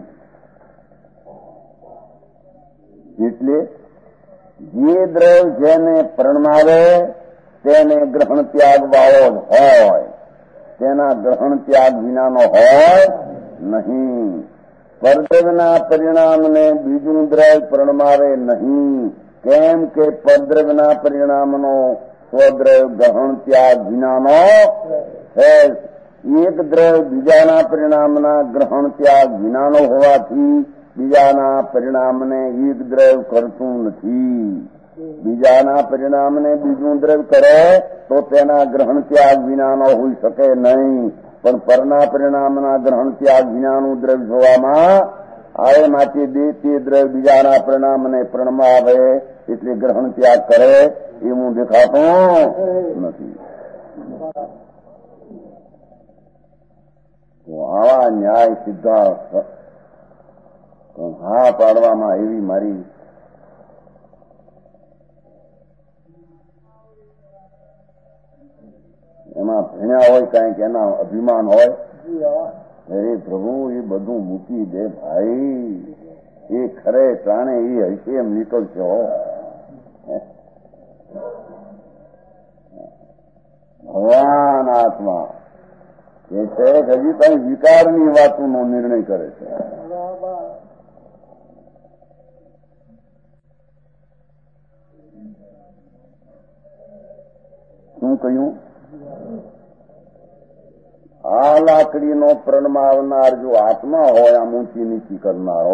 એટલે જે દ્રવ્ય જેને પ્રણમાવે તેને ગ્રહણ ત્યાગ વાળો જ હોય. તેના ગ્રહણ ત્યાગ વિનાનો હોય નહીં. પરદ્રવ્યના પરિણામને બીજું દ્રવ્ય પ્રણમાવે નહીં. કેમ કે પરદ્રવ્યના પરિણામનો સ્વદ્રવ્ય ગ્રહણ ત્યાગ વિનાનો છે. એક દ્રવ્ય બીજાના પરિણામના ગ્રહણ ત્યાગ વિનાનો હોવાથી બીજાના પરિણામને એક દ્રવ્ય કરતું નથી. બીજાના પરિણામને બીજું દ્રવ્ય કરે તો તેના ગ્રહણ ત્યાગ વિનાનો હોઈ શકે નહીં. પણ પરના પરિણામના ગ્રહણ ત્યાગ વિનાનું દ્રવ્ય જોવામાં આવે. માટે તે દ્રવ્ય બીજાના પરિણામને પ્રણમાવે એટલે ગ્રહણ ત્યાગ કરે એવું દેખાતું નથી. તો આવા ન્યાય સિદ્ધાંત હા પાડવામાં એવી મારી એમાં ભણ્યા હોય કાંઈક એના અભિમાન હોય. અરે પ્રભુ એ બધું મૂકી દે ભાઈ. એ ખરે પ્રાણે એ હશે એમ નીકળશો. ભગવાન આત્મા એ છે હજી કઈ વિકારની વાતોનો નિર્ણય કરે છે. શું કહ્યું? આ લાકડીનો પ્રણમાવનાર જો આત્મા હોય આમ ઊંચી નીચી કરનારો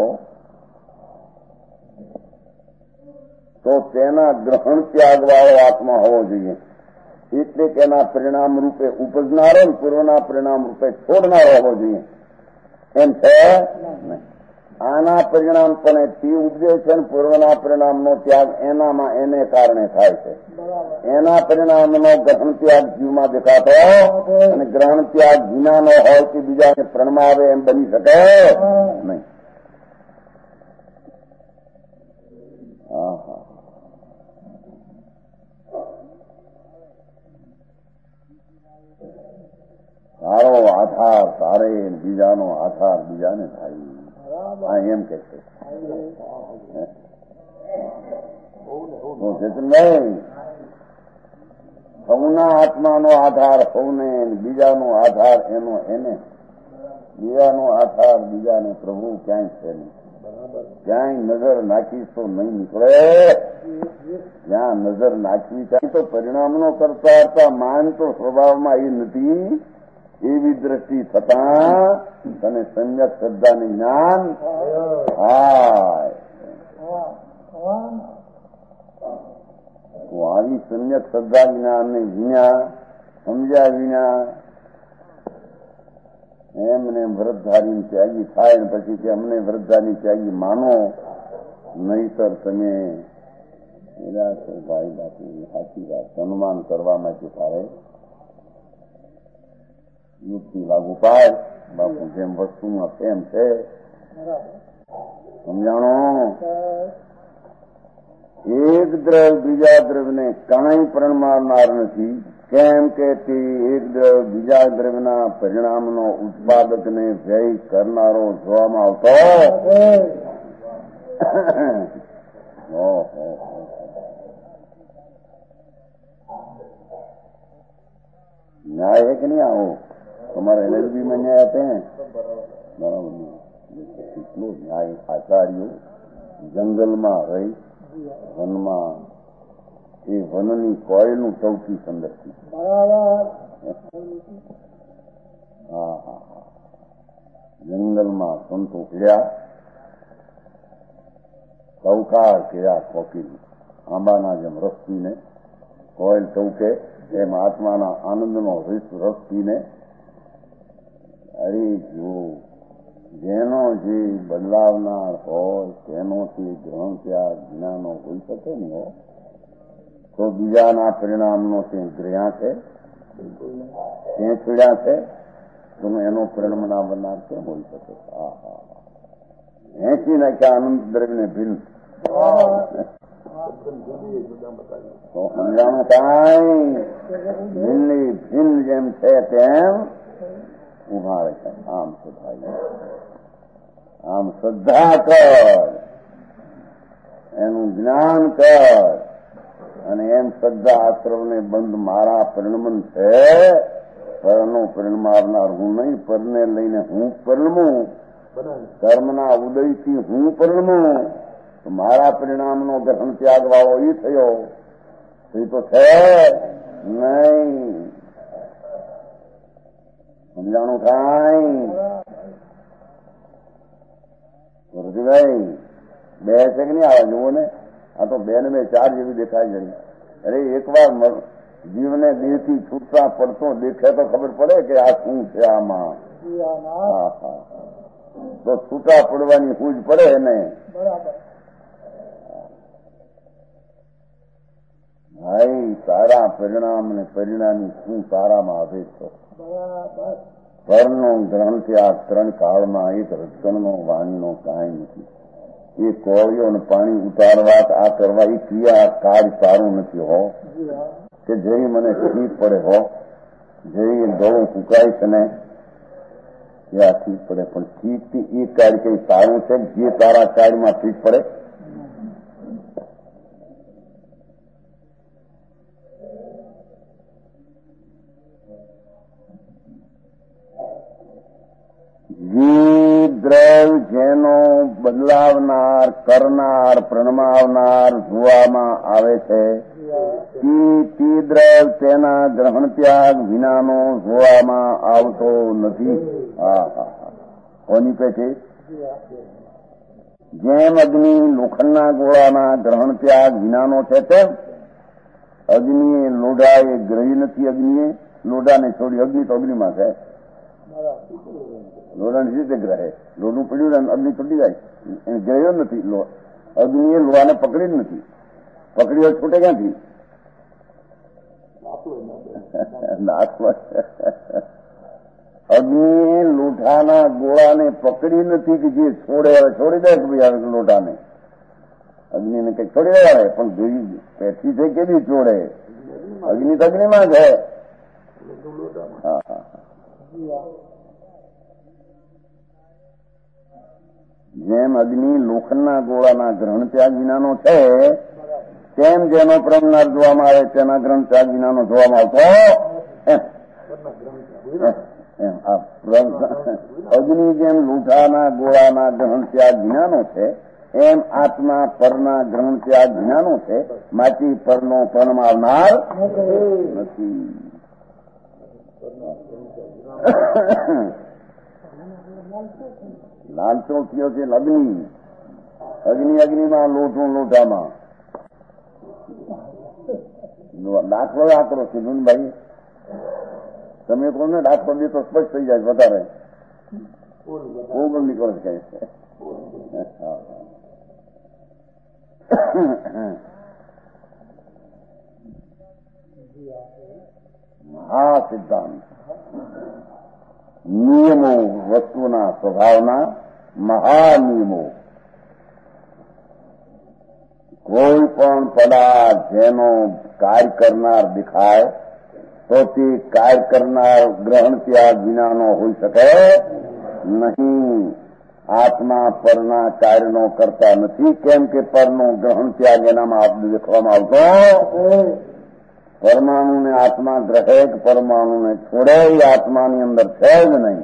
તો તેના ગ્રહણ ત્યાગ વાળો આત્મા હોવો જોઈએ. એટલે કે એના પરિણામ રૂપે ઉપજનારો પૂર્વના પરિણામ રૂપે છોડનારો હોવો જોઈએ. એમ છે આના પરિણામ પણ તે ઉપજે છે ને પૂર્વના પરિણામનો ત્યાગ એનામાં એને કારણે થાય છે. એના પરિણામનો ગ્રહણ ત્યાગ જીવમાં દેખાતો અને ગ્રહણ ત્યાગ વિનાનો હોય કે બીજાને પ્રણમાવે એમ બની શકે નહીં. તારો આધાર તારે બીજાનો આધાર બીજાને થાય એમ કે છે. ચેતનભાઈ સૌના આત્માનો આધાર સૌને, બીજાનો આધાર એનો એને, બીજાનો આધાર બીજાને, પ્રભુ ક્યાંય છે નહીં. ક્યાંય નજર નાખીશ તો નહીં નીકળે. જ્યાં નજર નાખવી ત્યાં તો પરિણામનો કરતા હતા. માન તો સ્વભાવમાં એ નથી. એવી દ્રષ્ટિ થતા તને સમ્યક શ્રદ્ધાને જ્ઞાન થાય. આવી સમ્યક શ્રદ્ધા જ્ઞાનને વિના, સમજ્યા વિના એમને વ્રતધારી ત્યાગી થાય ને પછી કે અમને વ્રતધારી ત્યાગી માનો, નહીતર તમે નિરાશ ભાઈ બાપુ. સાચી વાત. સન્માન કરવા માટે તારે યુક્તિ લાગુ પાડ. બાપુ જેમ વસ્તુમાં તેમ છે. સમજાણો? એક દ્રવ બીજા દ્રવ્યને કાંઈ પ્રણમાવનાર નથી. કેમ કે તે એક દ્રવ બીજા દ્રવ્યના પરિણામનો ઉત્પાદકને વ્યય કરનારો જોવામાં આવતો. ન્યાય है कि नहीं? आओ हमारे एलएलबी में न्याय आते हैं बराबर. કેટલો ન્યાય. આચાર્યો જંગલમાં રહી વનમાં એ વનની કોયલનું ટવકી સંદર્ભી. હા હા હા. જંગલમાં સંતો પીડ્યા, ટવકાર કર્યા કોકીલ. આંબાના જેમ રસ પીને કોયલ ટવકે એમ આત્માના આનંદનો રસ પીને. અરે જો જેનો જે બદલાવનાર હોય તેનોથી ગ્રહણ ત્યાગ જ્ઞાનો હોઈ શકે ને હો, તો બીજાના પરિણામનો તે ગ્રહ્યા છે, તે પીડ્યા છે, તો એનો પરિણામ બનાવનાર કેમ હોઈ શકે? હા હા હા. એસી નાખ્યા આનંદ દ્રવ્યને ભિન્ન. તો સમજાણું કાંઈ ભિન્ન ભિન્ન જેમ છે તેમ ઉભા રહે છે. આમ શ્રદ્ધા, આમ શ્રદ્ધા કર, એનું જ્ઞાન કર, અને એમ શ્રદ્ધા આશ્રવને બંધ મારા પરિણમન છે. પરનો પરિણમાવનાર હું નહીં, પરને લઈને હું પરિણમું. કર્મના ઉદયથી હું પરિણમું તો મારા પરિણામનો ગ્રહણ ત્યાગ વાળો એ થયો. એ તો છે નહીં. સમજાણું કાંઈ? ગુરુજીભાઈ બે છે કે નહીં? આવા જુઓ ને. આ તો બે ને બે ચાર જેવી દેખાય જઈ. અરે એકવાર જીવને દેહથી છૂટતા પડતો દેખે તો ખબર પડે કે આ શું છે આમાં. હા હા. તો છૂટા પડવાની સૂઝ પડે એને. ભાઈ તારા પરિણામ ને પરિણામી શું તારામાં આવે છો? પરનો ગ્રહણ ત્યાગ ત્રણ કાળમાં એક રજકણનો વાણીનો કાંઈ નથી. એ કોળીઓ ને પાણી ઉતારવા આ કરવા એ ક્રિયા કાર્ય સારું નથી હો. કે જેવી મને ઠીક પડે હો, જેવી ગળું ફૂંકાય છે ને એ આ ઠીક પડે. પણ ઠીકથી એ કાર્ય કઈ સારું છે જે તારા કાર્યમાં ઠીક પડે? જે દ્રવ જેનો બદલાવનાર, કરનાર, પ્રણમાવનાર જોવામાં આવે છે તે દ્રવ તેના ગ્રહણ ત્યાગ વિનાનો જોવામાં આવતો નથી. હા હા હા. કોની પેટે? જેમ અગ્નિ લોખંડના ગોળાના ગ્રહણ ત્યાગ વિનાનો છે તેમ અગ્નિએ લોઢા એ ગ્રહી નથી. અગ્નિએ લોઢાને છોડી. અગ્નિ તો અગ્નિમાં છે. લોઢાની રીતે ગ્રહે. લોઢું પડ્યું ને અગ્નિ તૂટી જાય. એને ગ્રહ્યો નથી. અગ્નિએ લોહાને પકડી જ નથી. પકડી છૂટે ક્યાંથી? અગ્નિએ લોઢાના ગોળાને પકડી નથી કે જે છોડે. હવે છોડી દે કે ભાઈ લોઢાને. અગ્નિને કંઈક છોડી દેવાય પણ પેઠી થઈ કેવી છોડે? અગ્નિ તો અગ્નિમાં છે. હા હા. જેમ અગ્નિ લોખંડના ગોળાના ગ્રહણ ત્યાગ વિનાનો છે તેમ જેનો પરમનાર જોવામાં આવે તેના ગ્રંથ ત્યાગ વિનાનો જોવામાં આવતો એમ એમ આ અગ્નિ જેમ લૂંઠાના ગોળાના ગ્રહણ ત્યાગ વિનાનો છે એમ આત્મા પરના ગ્રહણ ત્યાગ વિનાનો છે. માટી પરનો પરમાવનાર નથી. લાલચો થયો છે અગ્નિ અગ્નિ અગ્નિમાં લોઠું લોઠામાં. દાખલો આકરો છે ભાઈ, તમે કહો ને દાખલો દે તો સ્પષ્ટ થઈ જાય વધારે ઓગણ નીકળે કહે છે. આ સિદ્ધાંત નિયમો વસ્તુના સ્વભાવના મહાનિયમો. કોઈ પણ પદાર્થ જેનો કાર્ય કરનાર દેખાય તો તે કાર્ય કરનાર ગ્રહણ ત્યાગ વિનાનો હોઈ શકે નહીં. આત્મા પરના કાર્યનો કરતા નથી, કેમ કે પરનો ગ્રહણ ત્યાગ એનામાં દેખવામાં આવતો. પરમાણુને આત્મા ગ્રહે કે પરમાણુને છોડે એ આત્માની અંદર છે જ નહીં.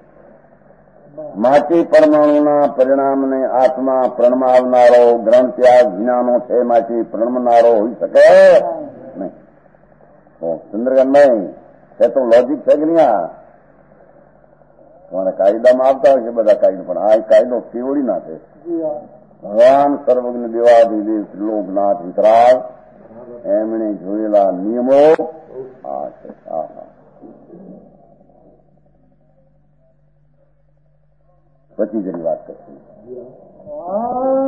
માટે પરમાણુના પરિણામને આત્મા પ્રણમાવનારો ગ્રહણ ત્યાગ વિનાનો છે, માટે પ્રણમનારો હોઈ શકે નહીં. તો ચંદ્રકાંતભાઈ છે તો લોજિક છે કે નહીં? આ તમારા કાયદામાં આવતા હોય છે બધા કાયદો, પણ આ કાયદો ફેવડી નાખે. ભગવાન સર્વજ્ઞ દેવાધિદેવ ત્રિલોકનાથ વિતરાગ એમણે જોયેલા નિયમો આ છે. હા હા પછી જરી વાત કરશું.